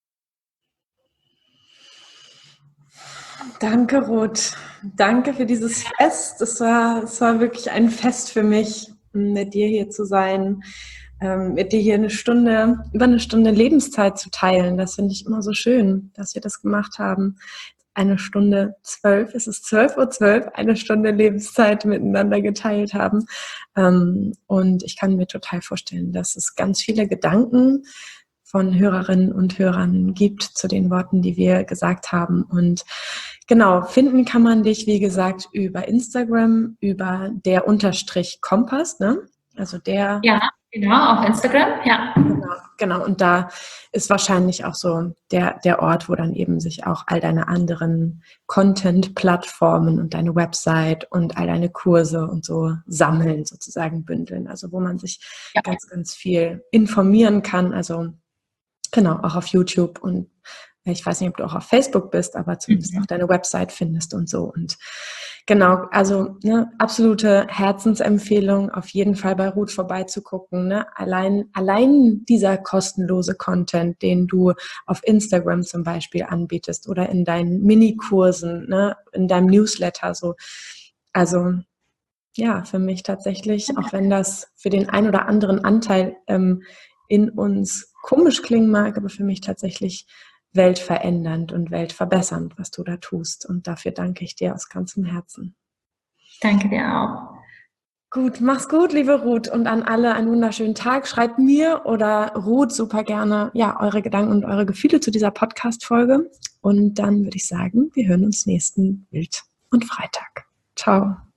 Danke, Ruth. Danke für dieses Fest. Es war, es war wirklich ein Fest für mich, mit dir hier zu sein, mit dir hier eine Stunde, über eine Stunde Lebenszeit zu teilen. Das finde ich immer so schön, dass wir das gemacht haben. Eine Stunde zwölf, es ist zwölf Uhr zwölf, eine Stunde Lebenszeit miteinander geteilt haben. Und ich kann mir total vorstellen, dass es ganz viele Gedanken von Hörerinnen und Hörern gibt zu den Worten, die wir gesagt haben. Und genau, finden kann man dich, wie gesagt, über Instagram, über der Unterstrich Kompass, ne? Also der... Ja, genau, auf Instagram, ja. Genau, genau. Und da ist wahrscheinlich auch so der, der Ort, wo dann eben sich auch all deine anderen Content-Plattformen und deine Website und all deine Kurse und so sammeln, sozusagen bündeln. Also wo man sich ja. ganz, ganz viel informieren kann. Also genau, auch auf YouTube und ich weiß nicht, ob du auch auf Facebook bist, aber zumindest mhm. auch deine Website findest und so. Und genau, also ne, absolute Herzensempfehlung, auf jeden Fall bei Ruth vorbeizugucken. Ne? Allein, allein dieser kostenlose Content, den du auf Instagram zum Beispiel anbietest oder in deinen Minikursen, ne, in deinem Newsletter. So. Also ja, für mich tatsächlich, auch wenn das für den ein oder anderen Anteil ähm, in uns komisch klingen mag, aber für mich tatsächlich weltverändernd und weltverbessernd, was du da tust. Und dafür danke ich dir aus ganzem Herzen. Danke dir auch. Gut, mach's gut, liebe Ruth. Und an alle einen wunderschönen Tag. Schreibt mir oder Ruth super gerne ja, eure Gedanken und eure Gefühle zu dieser Podcast-Folge. Und dann würde ich sagen, wir hören uns nächsten Wild und Freitag. Ciao.